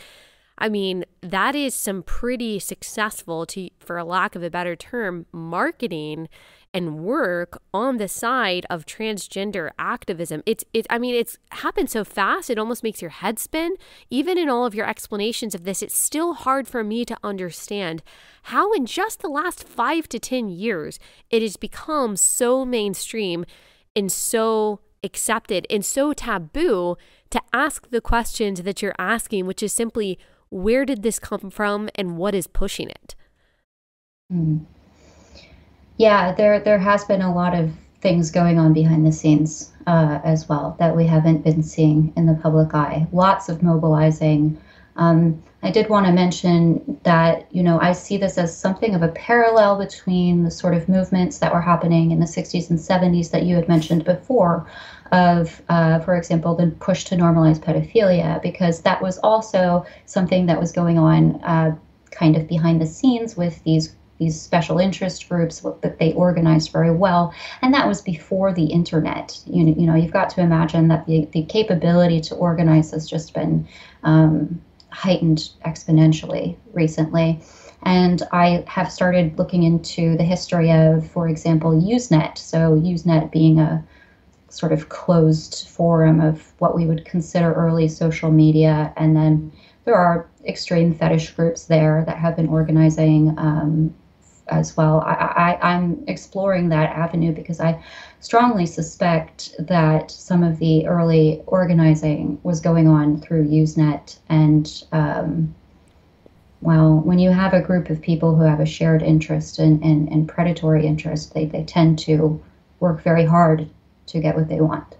I mean, that is some pretty successful, to, for a lack of a better term, marketing and work on the side of transgender activism. It's, it, I mean, it's happened so fast, it almost makes your head spin. Even in all of your explanations of this, it's still hard for me to understand how in just the last five to ten years, it has become so mainstream and so accepted and so taboo to ask the questions that you're asking, which is simply, where did this come from and what is pushing it? Mm. Yeah, there there has been a lot of things going on behind the scenes uh, as well that we haven't been seeing in the public eye. Lots of mobilizing. Um, I did want to mention that, you know, I see this as something of a parallel between the sort of movements that were happening in the sixties and seventies that you had mentioned before of, uh, for example, the push to normalize pedophilia, because that was also something that was going on uh, kind of behind the scenes with these these special interest groups that they organized very well. And that was before the internet. You know, you know you've got to imagine that the, the capability to organize has just been um, heightened exponentially recently. And I have started looking into the history of, for example, Usenet. So Usenet being a sort of closed forum of what we would consider early social media. And then there are extreme fetish groups there that have been organizing um, as well. I, I, I'm exploring that avenue because I strongly suspect that some of the early organizing was going on through Usenet. And um, well, when you have a group of people who have a shared interest and in, in, in predatory interest, they, they tend to work very hard to get what they want.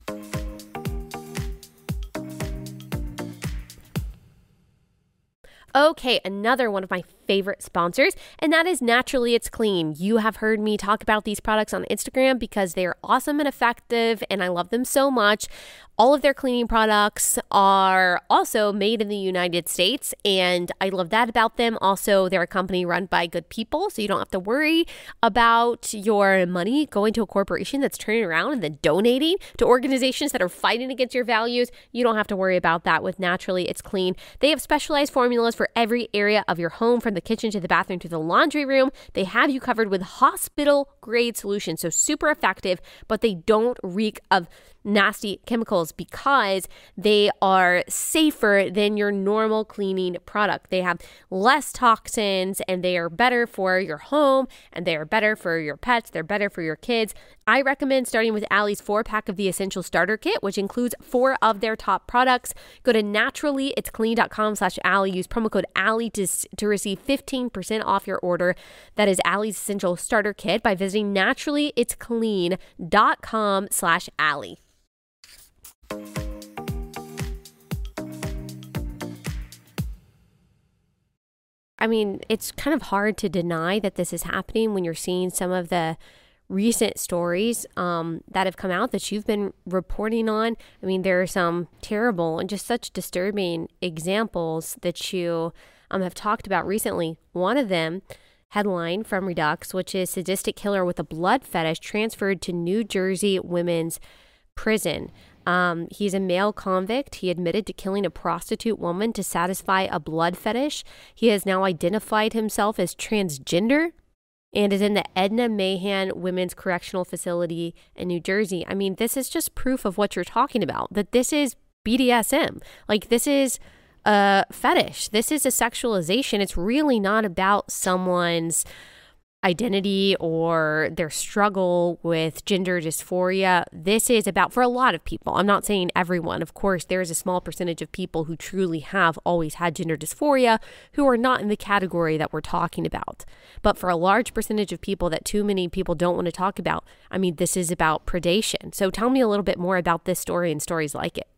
Okay, another one of my favorite sponsors, and that is Naturally It's Clean. You have heard me talk about these products on Instagram because they are awesome and effective, and I love them so much. All of their cleaning products are also made in the United States, and I love that about them. Also, they're a company run by good people, so you don't have to worry about your money going to a corporation that's turning around and then donating to organizations that are fighting against your values. You don't have to worry about that with Naturally It's Clean. They have specialized formulas for every area of your home, from the kitchen to the bathroom to the laundry room. They have you covered with hospital-grade solutions, so super effective, but they don't reek of nasty chemicals because they are safer than your normal cleaning product. They have less toxins and they are better for your home and they are better for your pets. They're better for your kids. I recommend starting with Allie's four pack of the Essential Starter Kit, which includes four of their top products. Go to naturally it's clean dot com slash Allie. Use promo code Allie to, to receive fifteen percent off your order. That is Allie's Essential Starter Kit by visiting naturally it's clean dot com slash Allie. I mean, it's kind of hard to deny that this is happening when you're seeing some of the recent stories um, that have come out that you've been reporting on. I mean, there are some terrible and just such disturbing examples that you um, have talked about recently. One of them, headline from Redux, which is sadistic killer with a blood fetish transferred to New Jersey women's prison. Um, he's a male convict. He admitted to killing a prostitute woman to satisfy a blood fetish. He has now identified himself as transgender and is in the Edna Mahan Women's Correctional Facility in New Jersey. I mean, this is just proof of what you're talking about, that this is B D S M. Like, this is a fetish. This is a sexualization. It's really not about someone's identity or their struggle with gender dysphoria. This is about, for a lot of people, I'm not saying everyone, of course, there is a small percentage of people who truly have always had gender dysphoria who are not in the category that we're talking about. But for a large percentage of people that too many people don't want to talk about, I mean, this is about predation. So tell me a little bit more about this story and stories like it.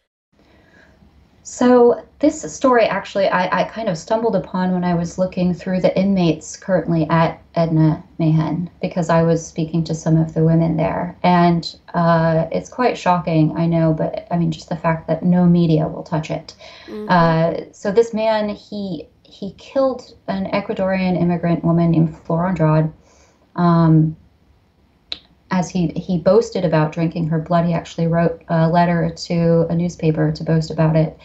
So this story, actually, I, I kind of stumbled upon when I was looking through the inmates currently at Edna Mahan, because I was speaking to some of the women there. And uh, it's quite shocking, I know, but I mean, just the fact that no media will touch it. Mm-hmm. Uh, so this man, he he killed an Ecuadorian immigrant woman named Flor Andrade. Um, As he, he boasted about drinking her blood. He actually wrote a letter to a newspaper to boast about it.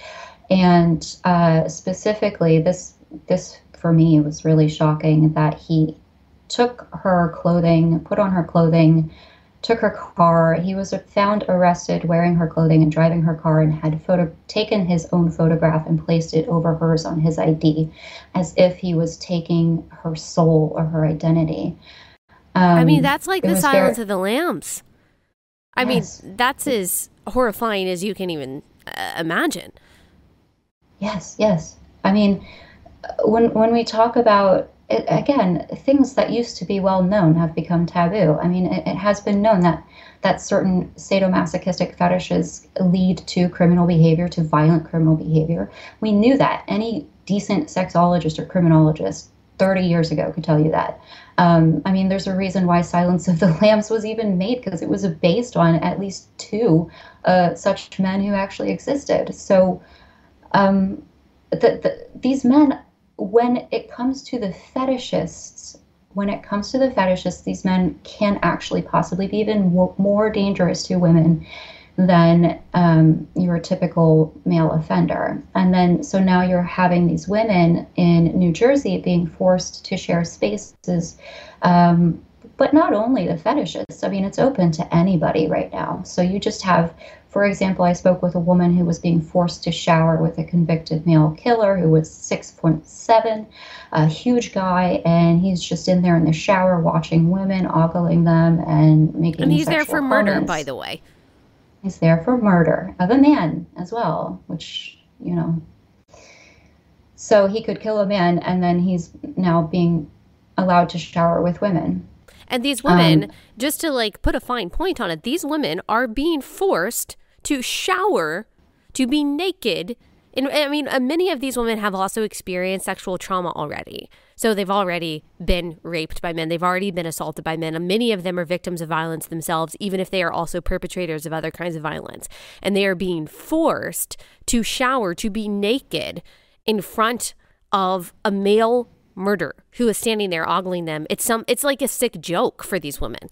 And uh, specifically, this this for me was really shocking that he took her clothing, put on her clothing, took her car. He was found arrested wearing her clothing and driving her car, and had photo taken his own photograph and placed it over hers on his I D, as if he was taking her soul or her identity. Um, I mean, that's like it the was Silence very- of the Lambs. I Yes. mean, that's as horrifying as you can even uh, imagine. Yes, yes. I mean, when when we talk about it, again, things that used to be well known have become taboo. I mean, it, it has been known that that certain sadomasochistic fetishes lead to criminal behavior, to violent criminal behavior. We knew that. Any decent sexologist or criminologist thirty years ago could tell you that. Um, I mean, there's a reason why Silence of the Lambs was even made, because it was based on at least two uh, such men who actually existed. So um, the, the, these men, when it comes to the fetishists, when it comes to the fetishists, these men can actually possibly be even more, more dangerous to women than um, your typical male offender. And then, so now you're having these women in New Jersey being forced to share spaces, um, but not only the fetishists. I mean, it's open to anybody right now. So you just have, for example, I spoke with a woman who was being forced to shower with a convicted male killer who was six point seven, a huge guy, and he's just in there in the shower watching women, ogling them, and making And he's there sexual for murder, comments. by the way. He's there for murder of a man as well, which, you know. So he could kill a man, and then he's now being allowed to shower with women. And these women, Um, just to like put a fine point on it, these women are being forced to shower, to be naked. And I mean, uh, many of these women have also experienced sexual trauma already. So they've already been raped by men. They've already been assaulted by men. And many of them are victims of violence themselves, even if they are also perpetrators of other kinds of violence. And they are being forced to shower, to be naked in front of a male murderer who is standing there ogling them. It's some, it's like a sick joke for these women.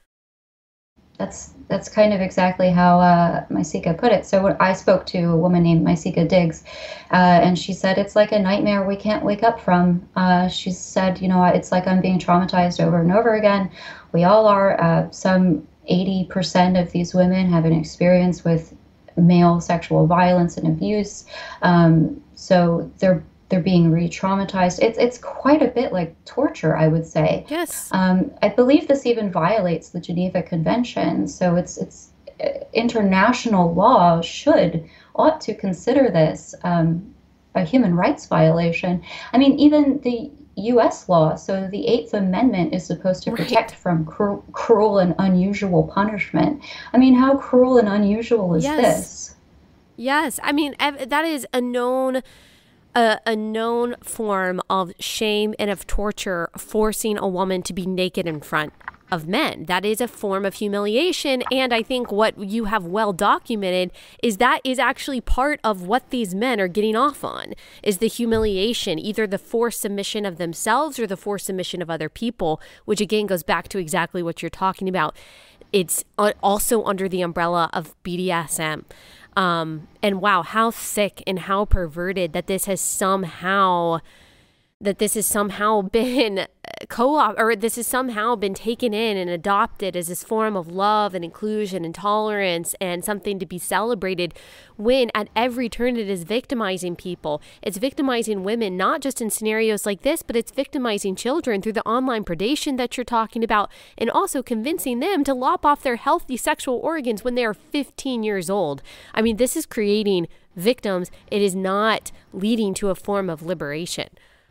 That's that's kind of exactly how uh, Mysika put it. So when I spoke to a woman named Mysika Diggs, uh, and she said it's like a nightmare we can't wake up from. Uh, she said, you know, it's like I'm being traumatized over and over again. We all are. Uh, some eighty percent of these women have an experience with male sexual violence and abuse. Um, so they're they're being re-traumatized. It's it's quite a bit like torture, I would say. Yes. Um, I believe this even violates the Geneva Convention. So it's it's uh, international law should ought to consider this um, a human rights violation. I mean, even the U S law. So the Eighth Amendment is supposed to protect Right. from cru- cruel and unusual punishment. I mean, how cruel and unusual is Yes. this? Yes. I mean, ev- that is a known a, a known form of shame and of torture, forcing a woman to be naked in front of men. That is a form of humiliation. And I think what you have well documented is that is actually part of what these men are getting off on, is the humiliation, either the forced submission of themselves or the forced submission of other people, which again goes back to exactly what you're talking about. It's uh, also under the umbrella of B D S M. Um, and wow, how sick and how perverted that this has somehow, that this has somehow been co-op, or this has somehow been taken in and adopted as this form of love and inclusion and tolerance and something to be celebrated, when at every turn it is victimizing people. It's victimizing women, not just in scenarios like this, but it's victimizing children through the online predation that you're talking about, and also convincing them to lop off their healthy sexual organs when they are fifteen years old. I mean, this is creating victims. It is not leading to a form of liberation.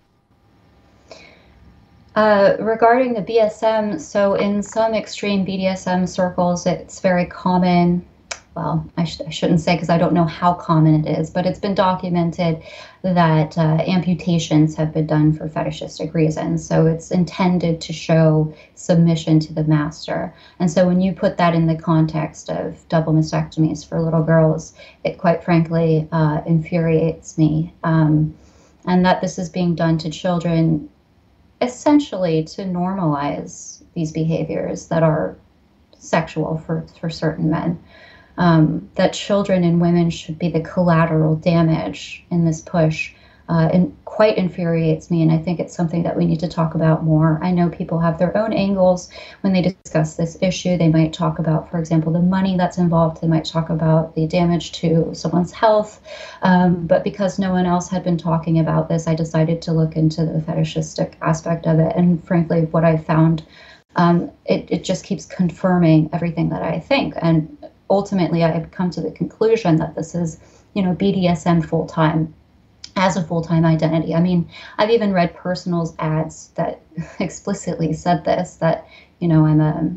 Uh, regarding the B S M, so in some extreme B D S M circles, it's very common. Well, I, sh- I shouldn't say, because I don't know how common it is, but it's been documented that uh, amputations have been done for fetishistic reasons. So it's intended to show submission to the master. And so when you put that in the context of double mastectomies for little girls, it quite frankly uh, infuriates me. Um, and that this is being done to children essentially to normalize these behaviors that are sexual for, for certain men. um, that children and women should be the collateral damage in this push. Uh, and quite infuriates me, and I think it's something that we need to talk about more. I know people have their own angles when they discuss this issue. They might talk about, for example, the money that's involved. They might talk about the damage to someone's health. Um, but because no one else had been talking about this, I decided to look into the fetishistic aspect of it. And frankly, what I found, um, it, it just keeps confirming everything that I think. And ultimately, I have come to the conclusion that this is, you know, B D S M full-time, as a full-time identity. I mean, I've even read Personal's ads that explicitly said this, that, you know, I'm a,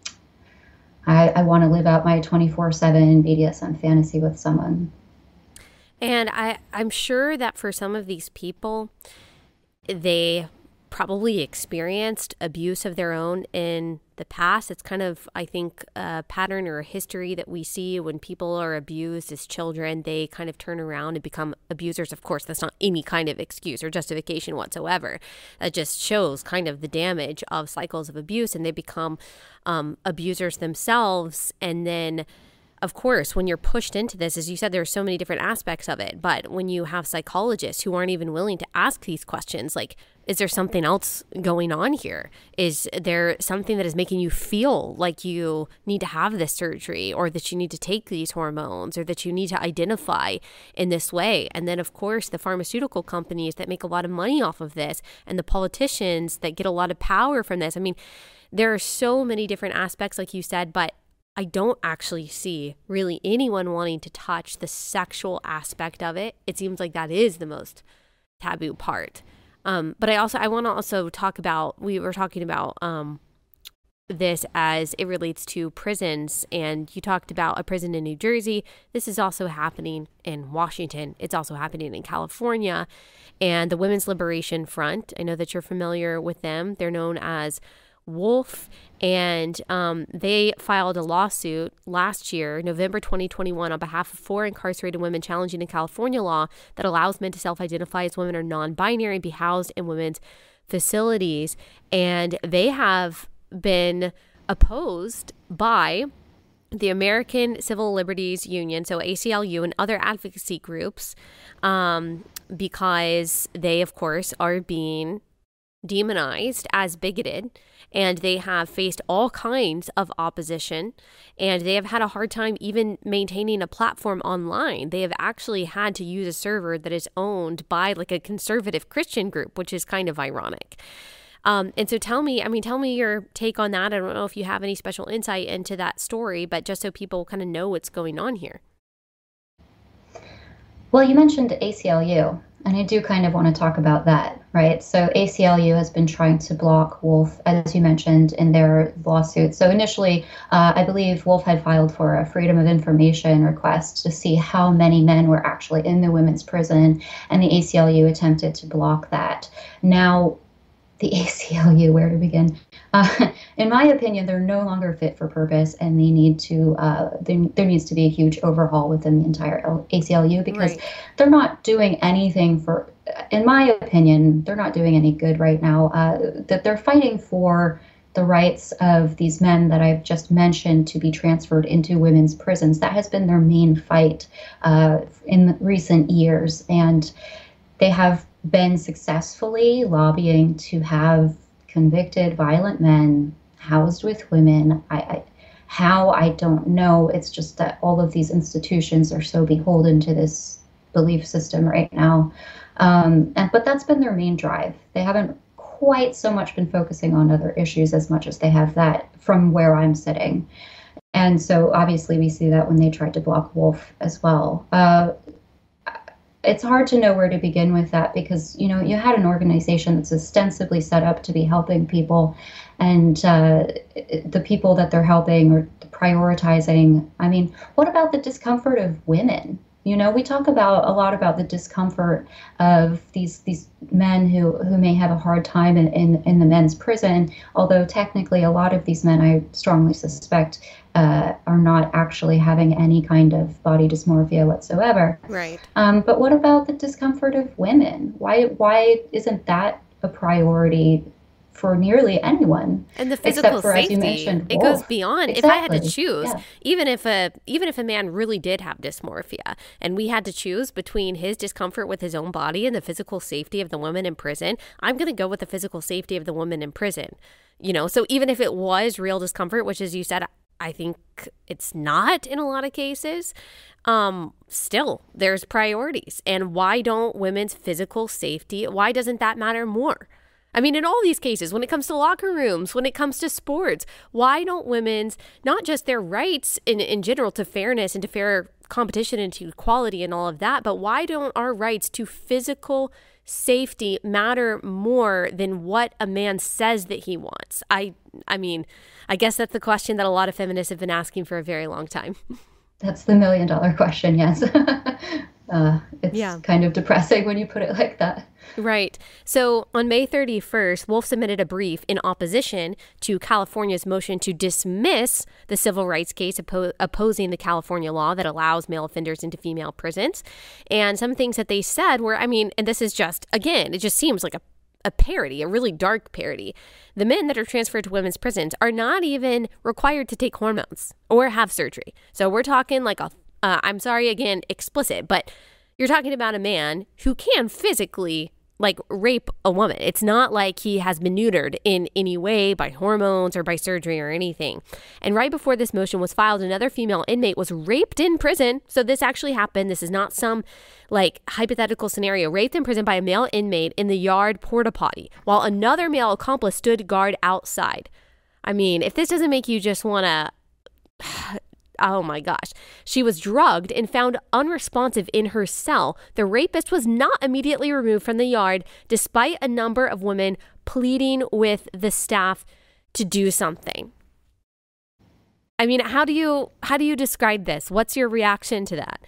I, I want to live out my twenty-four seven B D S M fantasy with someone. And I, I'm sure that for some of these people, they probably experienced abuse of their own in the past. It's kind of, I think, a pattern or a history that we see when people are abused as children. They kind of turn around and become abusers. Of course, that's not any kind of excuse or justification whatsoever. That just shows kind of the damage of cycles of abuse, and they become um, abusers themselves. And then, of course, when you're pushed into this, as you said, there are so many different aspects of it. But when you have psychologists who aren't even willing to ask these questions, like, is there something else going on here? Is there something that is making you feel like you need to have this surgery, or that you need to take these hormones, or that you need to identify in this way? And then, of course, the pharmaceutical companies that make a lot of money off of this, and the politicians that get a lot of power from this. I mean, there are so many different aspects, like you said, but I don't actually see really anyone wanting to touch the sexual aspect of it. It seems like that is the most taboo part. Um, but I also, I want to also talk about, we were talking about um, this as it relates to prisons, and you talked about a prison in New Jersey. This is also happening in Washington. It's also happening in California. And the Women's Liberation Front, I know that you're familiar with them. They're known as Wolf, and um, they filed a lawsuit last year, November twenty twenty-one, on behalf of four incarcerated women challenging a California law that allows men to self-identify as women or non-binary and be housed in women's facilities. And they have been opposed by the American Civil Liberties Union, so A C L U, and other advocacy groups, um, because they, of course, are being demonized as bigoted, and they have faced all kinds of opposition, and they have had a hard time even maintaining a platform online. They have actually had to use a server that is owned by like a conservative Christian group, which is kind of ironic. Um, and so tell me, I mean, tell me your take on that. I don't know if you have any special insight into that story, but just so people kind of know what's going on here. Well, you mentioned A C L U, and I do kind of want to talk about that, right? So A C L U has been trying to block Wolf, as you mentioned, in their lawsuit. So initially, uh, I believe Wolf had filed for a Freedom of Information request to see how many men were actually in the women's prison, and the A C L U attempted to block that. Now, the A C L U, where to begin? Uh, in my opinion, they're no longer fit for purpose, and they need to. Uh, there, there needs to be a huge overhaul within the entire A C L U, because right. they're not doing anything for. In my opinion, they're not doing any good right now. Uh, that they're fighting for the rights of these men that I've just mentioned to be transferred into women's prisons. That has been their main fight uh, in recent years, and they have been successfully lobbying to have convicted violent men housed with women. I, I how I don't know. It's just that all of these institutions are so beholden to this belief system right now. Um, and but that's been their main drive. They haven't quite so much been focusing on other issues as much as they have that from where I'm sitting. And so obviously we see that when they tried to block Wolf as well. Uh, It's hard to know where to begin with that, because, you know, you had an organization that's ostensibly set up to be helping people, and uh, the people that they're helping or prioritizing. I mean, what about the discomfort of women? You know, we talk about a lot about the discomfort of these these men who, who may have a hard time in, in, in the men's prison, although technically a lot of these men, I strongly suspect, uh, are not actually having any kind of body dysmorphia whatsoever. Right. Um, but what about the discomfort of women? Why why isn't that a priority for nearly anyone, And the except physical for, as you safety, mentioned, it goes Wolf. beyond. If I had to Exactly. choose, Yeah. even if a even if a man really did have dysmorphia and we had to choose between his discomfort with his own body and the physical safety of the woman in prison, I'm going to go with the physical safety of the woman in prison. You know, so even if it was real discomfort, which as you said, I think it's not in a lot of cases, um, still there's priorities. And why don't women's physical safety, why doesn't that matter more? I mean, in all these cases, when it comes to locker rooms, when it comes to sports, why don't women's, not just their rights in, in general to fairness and to fair competition and to equality and all of that, but why don't our rights to physical safety matter more than what a man says that he wants? I, I mean, I guess that's the question that a lot of feminists have been asking for a very long time. That's the million dollar question, yes. uh, it's Yeah. kind of depressing when you put it like that. Right. So on May thirty-first, Wolf submitted a brief in opposition to California's motion to dismiss the civil rights case oppo- opposing the California law that allows male offenders into female prisons. And some things that they said were, I mean, and this is just, again, it just seems like a a parody, a really dark parody. The men that are transferred to women's prisons are not even required to take hormones or have surgery. So we're talking like a, uh, I'm sorry, again, explicit, but you're talking about a man who can physically like rape a woman. It's not like he has been neutered in any way by hormones or by surgery or anything. And right before this motion was filed, another female inmate was raped in prison. So this actually happened. This is not some like hypothetical scenario. Raped in prison by a male inmate in the yard porta potty while another male accomplice stood guard outside. I mean, if this doesn't make you just want to... Oh my gosh. She was drugged and found unresponsive in her cell. The rapist was not immediately removed from the yard, despite a number of women pleading with the staff to do something. I mean, how do you how do you describe this? What's your reaction to that?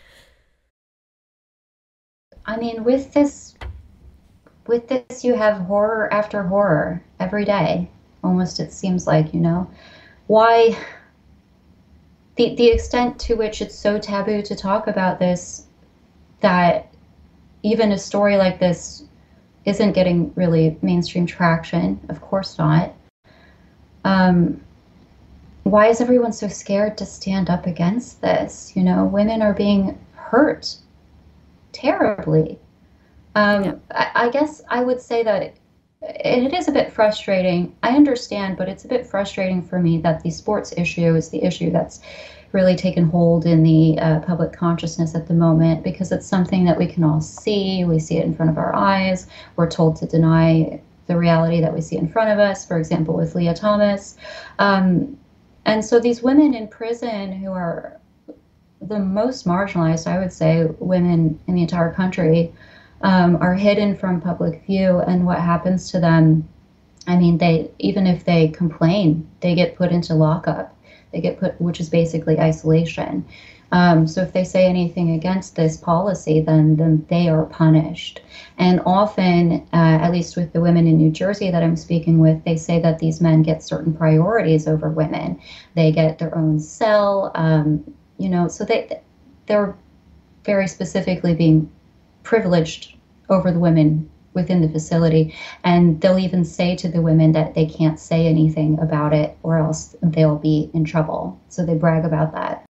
I mean, with this, with this, you have horror after horror every day. Almost, it seems like, you know, why? The, the extent to which it's so taboo to talk about this, that even a story like this isn't getting really mainstream traction. Of course not. Um, why is everyone so scared to stand up against this? You know, women are being hurt terribly. Um, Yeah. I, I guess I would say that it, it is a bit frustrating. I understand, but it's a bit frustrating for me that the sports issue is the issue that's really taken hold in the uh, public consciousness at the moment, because it's something that we can all see. We see it in front of our eyes. We're told to deny the reality that we see in front of us, for example, with Leah Thomas. Um, and so these women in prison who are the most marginalized, I would say, women in the entire country, um, are hidden from public view. And what happens to them, I mean, they even if they complain, they get put into lockup. They get put, which is basically isolation. Um, so if they say anything against this policy, then then they are punished. And often, uh, at least with the women in New Jersey that I'm speaking with, they say that these men get certain priorities over women. They get their own cell, um, you know, so they they're very specifically being privileged over the women within the facility. And they'll even say to the women that they can't say anything about it or else they'll be in trouble. So they brag about that.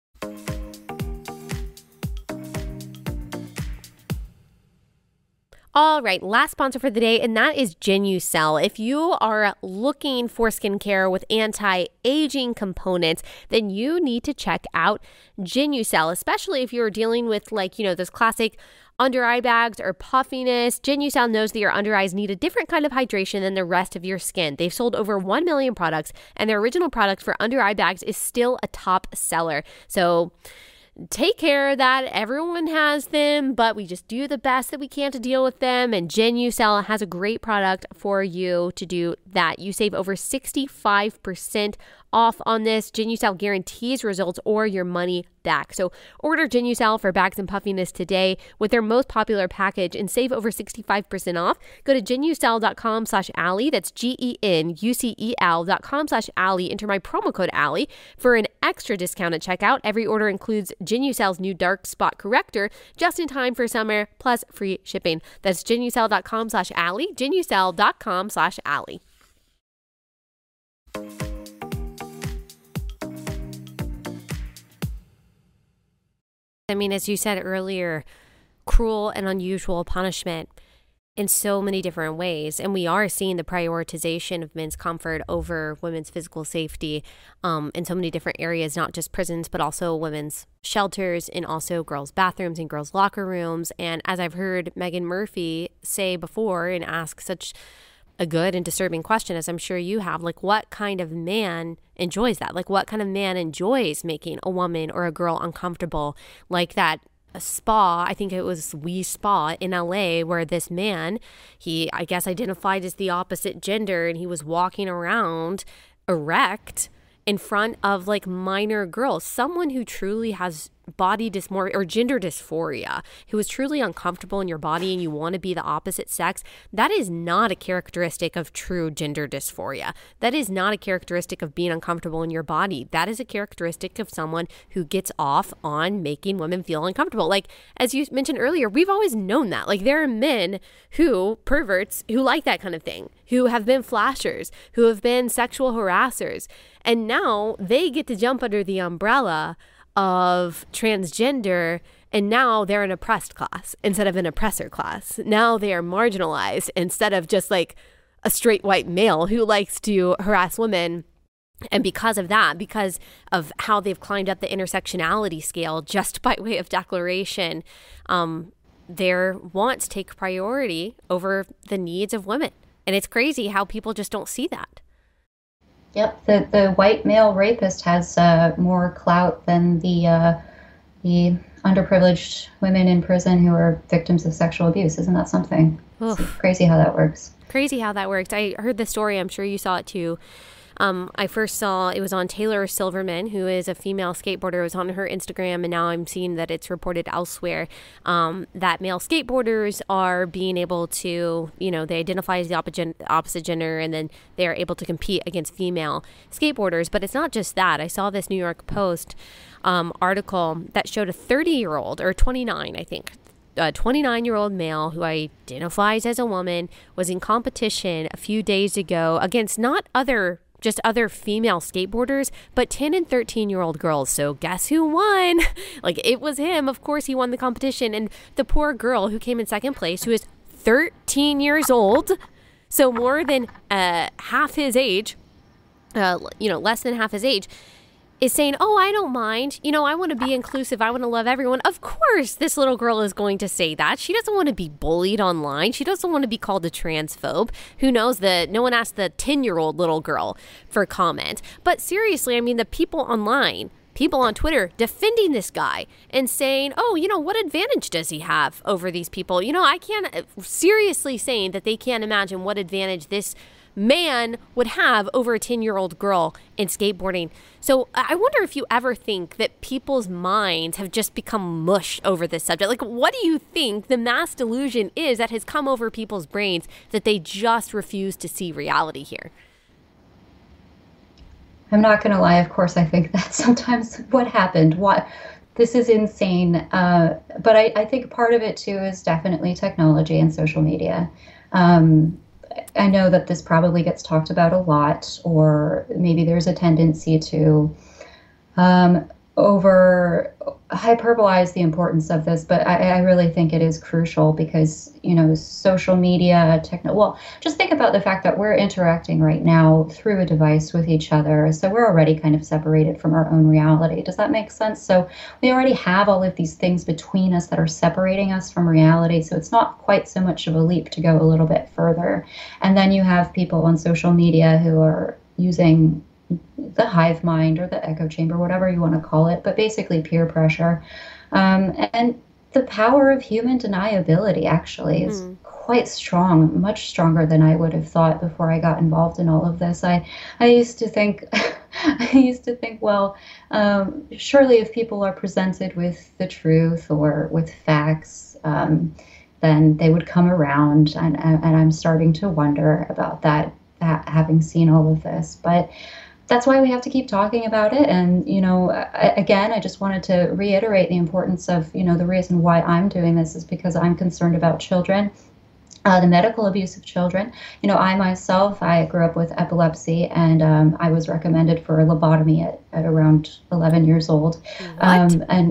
All right, last sponsor for the day, and that is Genucel. If you are looking for skincare with anti-aging components, then you need to check out Genucel, especially if you're dealing with, like, you know, those classic under eye bags or puffiness. Genucel knows that your under eyes need a different kind of hydration than the rest of your skin. They've sold over one million products, and their original product for under eye bags is still a top seller. So take care of that. Everyone has them, but we just do the best that we can to deal with them. And Genucel has a great product for you to do that. You save over sixty-five percent off on this. Genucel guarantees results or your money back. So order Genucel for bags and puffiness today with their most popular package and save over sixty-five percent off. Go to genucel.com slash Allie. That's G-E-N-U-C-E-L dot com slash Allie. Enter my promo code Allie for an extra discount at checkout. Every order includes Genucel's new dark spot corrector just in time for summer plus free shipping. That's genucel.com slash Allie. Genucel.com slash Allie. I mean, as you said earlier, cruel and unusual punishment in so many different ways. And we are seeing the prioritization of men's comfort over women's physical safety um, in so many different areas, not just prisons, but also women's shelters and also girls' bathrooms and girls' locker rooms. And as I've heard Meghan Murphy say before and ask such a good and disturbing question, as I'm sure you have, like, what kind of man enjoys that? Like, what kind of man enjoys making a woman or a girl uncomfortable like that? A spa, I think it was We Spa in L A, where this man, he, I guess, identified as the opposite gender, and he was walking around erect in front of like minor girls, someone who truly has body dysmorphia or gender dysphoria, who is truly uncomfortable in your body and you want to be the opposite sex. That is not a characteristic of true gender dysphoria. That is not a characteristic of being uncomfortable in your body. That is a characteristic of someone who gets off on making women feel uncomfortable. Like, as you mentioned earlier, we've always known that. Like, there are men who, perverts, who like that kind of thing, who have been flashers, who have been sexual harassers. And now they get to jump under the umbrella of transgender, and now they're an oppressed class instead of an oppressor class. Now they are marginalized instead of just like a straight white male who likes to harass women. And because of that, because of how they've climbed up the intersectionality scale just by way of declaration, um, their wants take priority over the needs of women. And it's crazy how people just don't see that. Yep, the the white male rapist has uh, more clout than the uh, the underprivileged women in prison who are victims of sexual abuse. Isn't that something? It's crazy how that works. Crazy how that works. I heard the story. I'm sure you saw it too. Um, I first saw it was on Taylor Silverman, who is a female skateboarder. It was on her Instagram, and now I'm seeing that it's reported elsewhere um, that male skateboarders are being able to, you know, they identify as the opposite, opposite gender, and then they are able to compete against female skateboarders. But it's not just that. I saw this New York Post um, article that showed a thirty-year-old, or twenty-nine, I think, a twenty-nine-year-old male who identifies as a woman was in competition a few days ago against not other just other female skateboarders, but ten and thirteen year old girls. So guess who won? Like, it was him. Of course, he won the competition. And the poor girl who came in second place, who is thirteen years old, so more than uh, half his age, uh, you know, less than half his age, is saying, oh, I don't mind. You know, I want to be inclusive. I want to love everyone. Of course, this little girl is going to say that. She doesn't want to be bullied online. She doesn't want to be called a transphobe. Who knows that no one asked the ten-year-old little girl for comment. But seriously, I mean, the people online, people on Twitter defending this guy and saying, oh, you know, what advantage does he have over these people? You know, I can't, seriously saying that they can't imagine what advantage this man would have over a ten-year-old girl in skateboarding. So I wonder if you ever think that people's minds have just become mush over this subject. Like, what do you think the mass delusion is that has come over people's brains that they just refuse to see reality here? I'm not going to lie. Of course, I think that's sometimes what happened. What This is insane. Uh, but I, I think part of it, too, is definitely technology and social media. Um, I know that this probably gets talked about a lot, or maybe there's a tendency to um, over hyperbolize the importance of this, but I, I really think it is crucial because, you know, social media, techno, well, just think about the fact that we're interacting right now through a device with each other. So we're already kind of separated from our own reality. Does that make sense? So we already have all of these things between us that are separating us from reality. So it's not quite so much of a leap to go a little bit further. And then you have people on social media who are using the hive mind or the echo chamber, whatever you want to call it, but basically peer pressure. Um, and the power of human deniability actually is mm. quite strong, much stronger than I would have thought before I got involved in all of this. I, I used to think, I used to think, well, um, surely if people are presented with the truth or with facts, um, then they would come around. And, and I'm starting to wonder about that, that, having seen all of this. But that's why we have to keep talking about it. And, you know, again, I just wanted to reiterate the importance of, you know, the reason why I'm doing this is because I'm concerned about children, uh, the medical abuse of children. You know, I myself, I grew up with epilepsy, and um, I was recommended for a lobotomy at, at around eleven years old. Um, and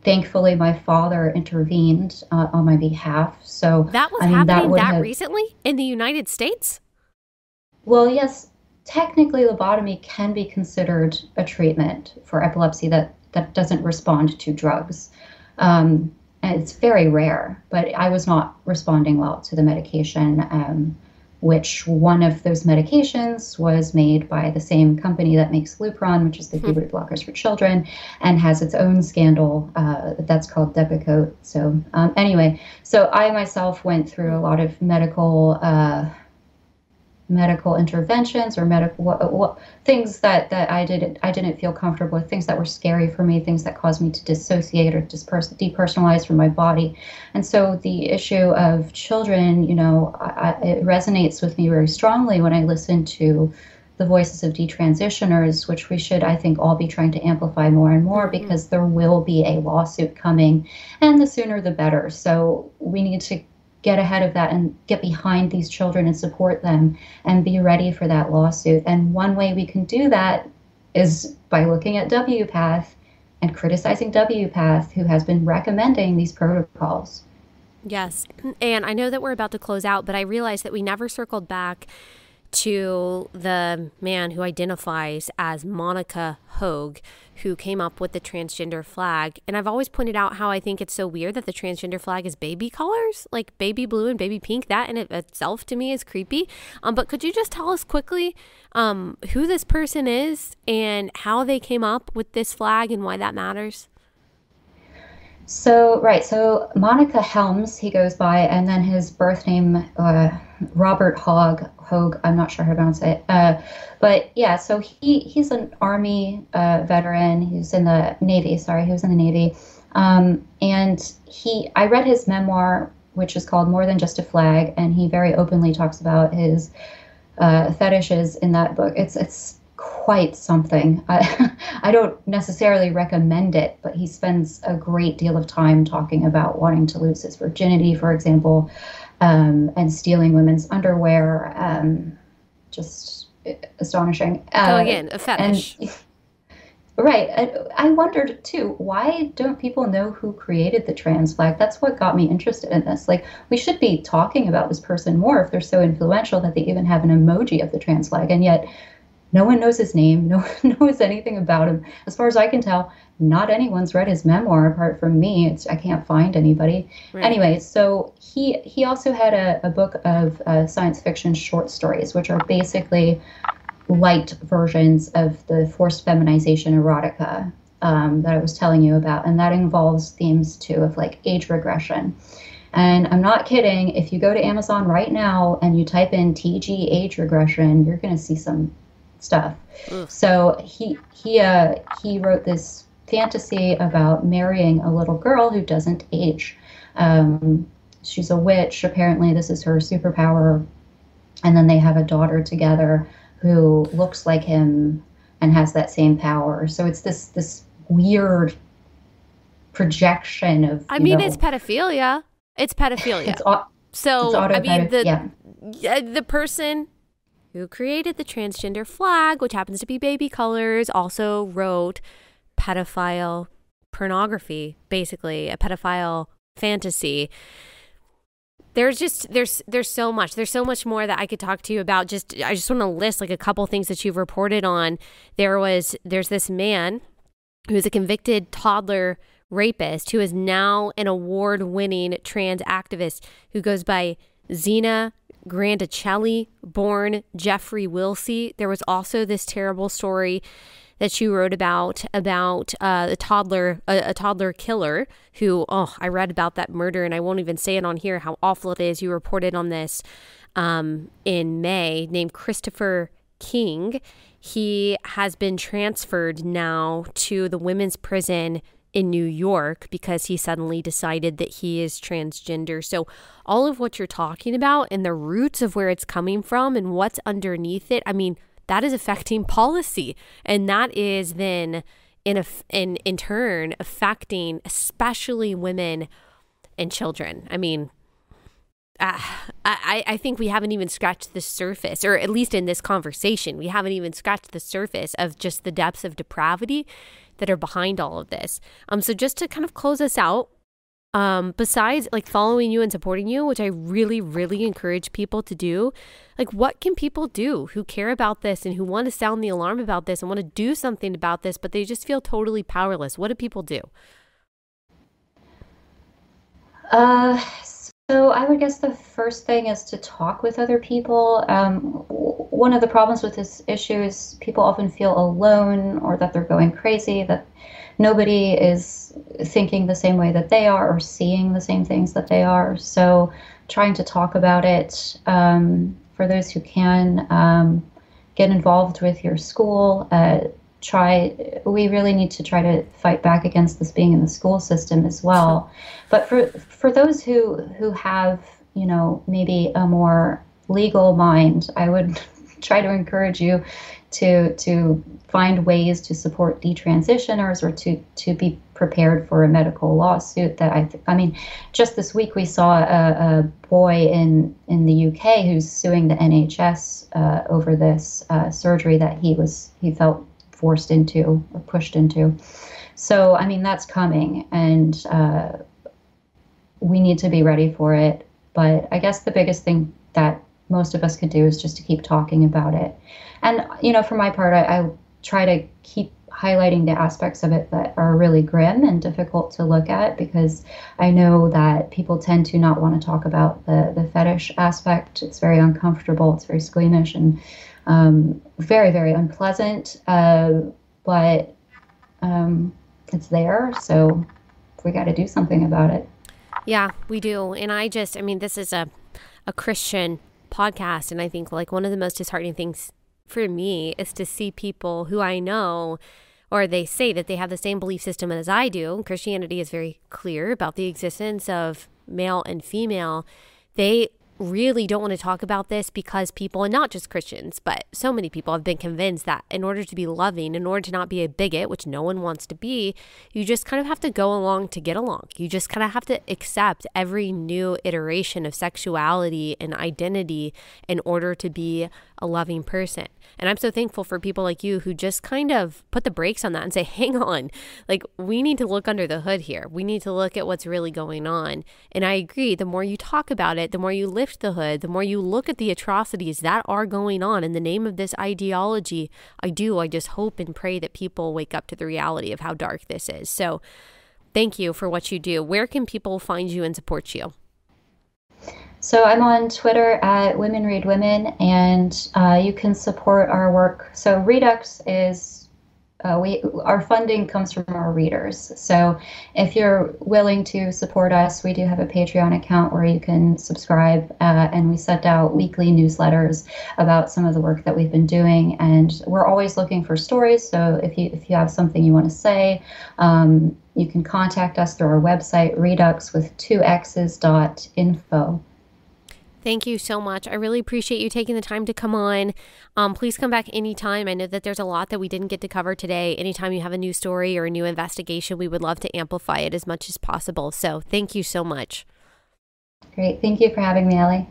thankfully, my father intervened uh, on my behalf. So, That was I mean, that happening would that have, recently in the United States? well, yes, technically lobotomy can be considered a treatment for epilepsy that, that doesn't respond to drugs. Um, and it's very rare, but I was not responding well to the medication, um, which one of those medications was made by the same company that makes Lupron, which is the Hmm. puberty blockers for children, and has its own scandal uh, that's called Depakote. So um, anyway, so I myself went through a lot of medical uh, medical interventions or medical what, what, things that, that I didn't I didn't feel comfortable with, things that were scary for me, things that caused me to dissociate or dispers- depersonalize from my body. And so the issue of children, you know, I, I, it resonates with me very strongly when I listen to the voices of detransitioners, which we should, I think, all be trying to amplify more and more, Mm-hmm. because there will be a lawsuit coming, and the sooner the better. So we need to get ahead of that and get behind these children and support them and be ready for that lawsuit. And one way we can do that is by looking at W PATH and criticizing W PATH, who has been recommending these protocols. Yes. And I know that we're about to close out, but I realized that we never circled back to the man who identifies as Monica Hogue, who came up with the transgender flag. And I've always pointed out how I think it's so weird that the transgender flag is baby colors, like baby blue and baby pink. That in it itself to me is creepy. Um, but could you just tell us quickly um, who this person is and how they came up with this flag and why that matters? So, right. So Monica Helms, he goes by, and then his birth name, uh, Robert Hogg, Hogue, I'm not sure how to pronounce it. Uh, but yeah, so he, he's an Army uh, veteran. He's in the Navy. Sorry, he was in the Navy. Um, and he, I read his memoir, which is called More Than Just a Flag, and he very openly talks about his uh, fetishes in that book. It's, it's quite something. I, I don't necessarily recommend it, but he spends a great deal of time talking about wanting to lose his virginity, for example, um, and stealing women's underwear. Um, just astonishing. Uh, So again, a fetish. And right. I, I wondered too, why don't people know who created the trans flag? That's what got me interested in this. Like, we should be talking about this person more if they're so influential that they even have an emoji of the trans flag. And yet no one knows his name. No one knows anything about him. As far as I can tell, not anyone's read his memoir apart from me. It's, I can't find anybody. Right. Anyway, so he he also had a, a book of uh, science fiction short stories, which are basically light versions of the forced feminization erotica um, that I was telling you about. And that involves themes, too, of like age regression. And I'm not kidding. If you go to Amazon right now and you type in T G age regression, you're going to see some stuff. Ugh. So he he uh, he wrote this fantasy about marrying a little girl who doesn't age. Um, she's a witch. Apparently, this is her superpower. And then they have a daughter together who looks like him and has that same power. So it's this this weird projection of. I mean, know, it's pedophilia. It's pedophilia. It's, au- so, it's I mean, the, yeah. yeah, the person who created the transgender flag, which happens to be baby colors, also wrote pedophile pornography, basically a pedophile fantasy. There's just there's there's so much. There's so much more that I could talk to you about. Just I just want to list like a couple things that you've reported on. There was there's this man who's a convicted toddler rapist who is now an award-winning trans activist who goes by Zena Grandicelli, born Jeffrey Wilsey. There was also this terrible story that you wrote about, about uh, a toddler, a, a toddler killer who, oh, I read about that murder and I won't even say it on here, how awful it is. You reported on this um, in May, named Christopher King. He has been transferred now to the women's prison in New York because he suddenly decided that he is transgender. So all of what you're talking about and the roots of where it's coming from and what's underneath it, I mean, that is affecting policy. And that is then in, a, in, in turn affecting especially women and children. I mean, uh, I, I think we haven't even scratched the surface, or at least in this conversation, we haven't even scratched the surface of just the depths of depravity that are behind all of this. Um, so just to kind of close us out, um, besides like following you and supporting you, which I really, really encourage people to do, like what can people do who care about this and who want to sound the alarm about this and want to do something about this, but they just feel totally powerless? What do people do? Uh, so I would guess the first thing is to talk with other people. Um, w- one of the problems with this issue is people often feel alone, or that they're going crazy, that nobody is thinking the same way that they are or seeing the same things that they are. So trying to talk about it, um, for those who can, um, get involved with your school. Uh, try we really need to try to fight back against this being in the school system as well. But for for those who who have, you know, maybe a more legal mind, I would try to encourage you to to find ways to support detransitioners, or to to be prepared for a medical lawsuit. That I th- I mean, just this week we saw a, a boy in in the U K who's suing the N H S uh, over this uh, surgery that he was he felt forced into or pushed into. So, I mean, that's coming, and uh, we need to be ready for it. But I guess the biggest thing that most of us could do is just to keep talking about it. And, you know, for my part, I, I try to keep highlighting the aspects of it that are really grim and difficult to look at, because I know that people tend to not want to talk about the, the fetish aspect. It's very uncomfortable. It's very squeamish, and Um, very, very unpleasant, uh, but um, it's there, so we got to do something about it. Yeah, we do. And I just, I mean, this is a, a Christian podcast, and I think like one of the most disheartening things for me is to see people who I know, or they say that they have the same belief system as I do. Christianity is very clear about the existence of male and female. They really don't want to talk about this because people, and not just Christians, but so many people have been convinced that in order to be loving, in order to not be a bigot, which no one wants to be, you just kind of have to go along to get along. You just kind of have to accept every new iteration of sexuality and identity in order to be a loving person. And I'm so thankful for people like you who just kind of put the brakes on that and say, hang on, like we need to look under the hood here. We need to look at what's really going on. And I agree, the more you talk about it, the more you lift the hood, the more you look at the atrocities that are going on in the name of this ideology, I do, I just hope and pray that people wake up to the reality of how dark this is. So thank you for what you do. Where can people find you and support you? So I'm on Twitter at Women Read Women, and uh, you can support our work. So Redux is, uh, we our funding comes from our readers. So if you're willing to support us, we do have a Patreon account where you can subscribe, uh, and we send out weekly newsletters about some of the work that we've been doing. And we're always looking for stories. So if you if you have something you want to say, um, you can contact us through our website, redux with two x's dot info. Thank you so much. I really appreciate you taking the time to come on. Um, please come back anytime. I know that there's a lot that we didn't get to cover today. Anytime you have a new story or a new investigation, we would love to amplify it as much as possible. So thank you so much. Great. Thank you for having me, Ellie.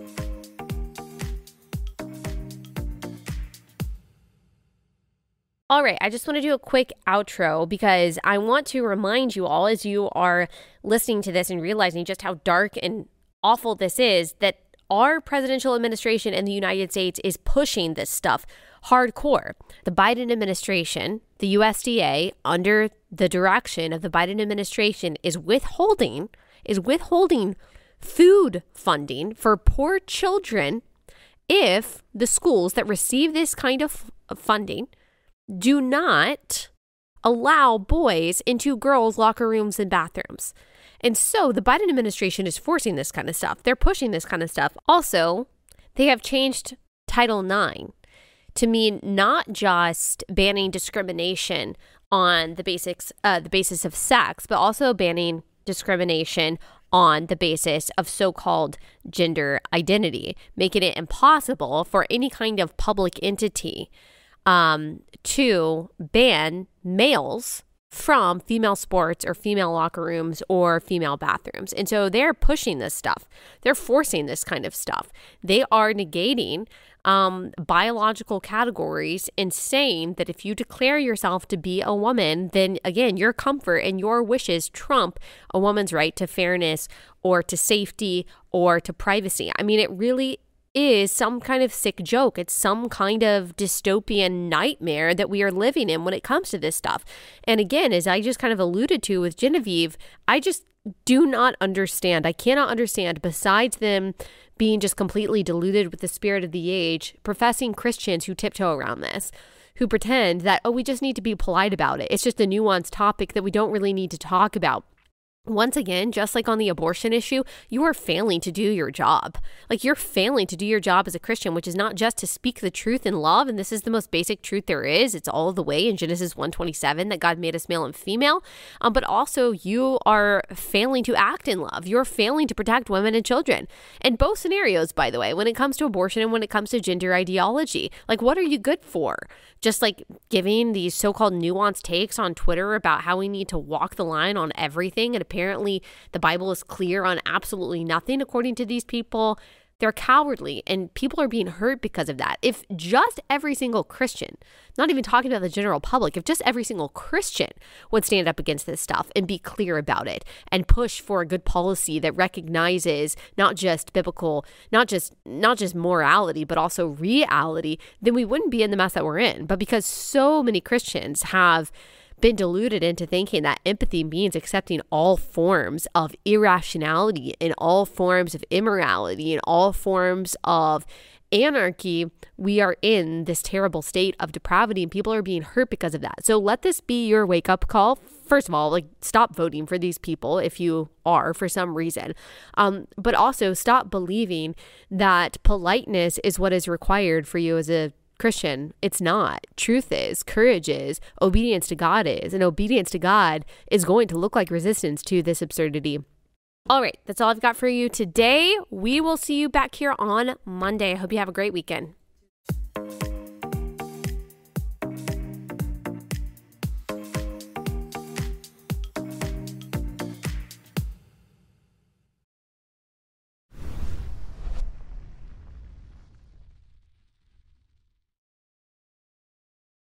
All right, I just want to do a quick outro because I want to remind you all, as you are listening to this and realizing just how dark and awful this is, that our presidential administration in the United States is pushing this stuff hardcore. The Biden administration, the U S D A, under the direction of the Biden administration, is withholding, is withholding food funding for poor children if the schools that receive this kind of funding do not allow boys into girls' locker rooms and bathrooms. And so the Biden administration is forcing this kind of stuff. They're pushing this kind of stuff. Also, they have changed Title nine to mean not just banning discrimination on the basics, uh, the basis of sex, but also banning discrimination on the basis of so-called gender identity, making it impossible for any kind of public entity um, to ban males from female sports or female locker rooms or female bathrooms. And so they're pushing this stuff. They're forcing this kind of stuff. They are negating um, biological categories and saying that if you declare yourself to be a woman, then again, your comfort and your wishes trump a woman's right to fairness or to safety or to privacy. I mean, it really is some kind of sick joke. It's some kind of dystopian nightmare that we are living in when it comes to this stuff. And again, as I just kind of alluded to with Genevieve, I just do not understand. I cannot understand, besides them being just completely deluded with the spirit of the age, professing Christians who tiptoe around this, who pretend that, oh, we just need to be polite about it. It's just a nuanced topic that we don't really need to talk about. Once again, just like on the abortion issue, you are failing to do your job. Like, you're failing to do your job as a Christian, which is not just to speak the truth in love. And this is the most basic truth there is. It's all the way in Genesis one twenty-seven that God made us male and female. Um, but also you are failing to act in love. You're failing to protect women and children. In both scenarios, by the way, when it comes to abortion and when it comes to gender ideology, like, what are you good for? Just like giving these so-called nuanced takes on Twitter about how we need to walk the line on everything. And apparently the Bible is clear on absolutely nothing, according to these people. They're cowardly, and people are being hurt because of that. If just every single Christian, not even talking about the general public, if just every single Christian would stand up against this stuff and be clear about it and push for a good policy that recognizes not just biblical, not just not just morality, but also reality, then we wouldn't be in the mess that we're in. But because so many Christians have been deluded into thinking that empathy means accepting all forms of irrationality and all forms of immorality and all forms of anarchy, we are in this terrible state of depravity and people are being hurt because of that. So let this be your wake-up call. First of all, like, stop voting for these people if you are for some reason. Um, but also stop believing that politeness is what is required for you as a Christian. It's not. Truth is, courage is, obedience to God is, and obedience to God is going to look like resistance to this absurdity. All right, that's all I've got for you today. We will see you back here on Monday. I hope you have a great weekend.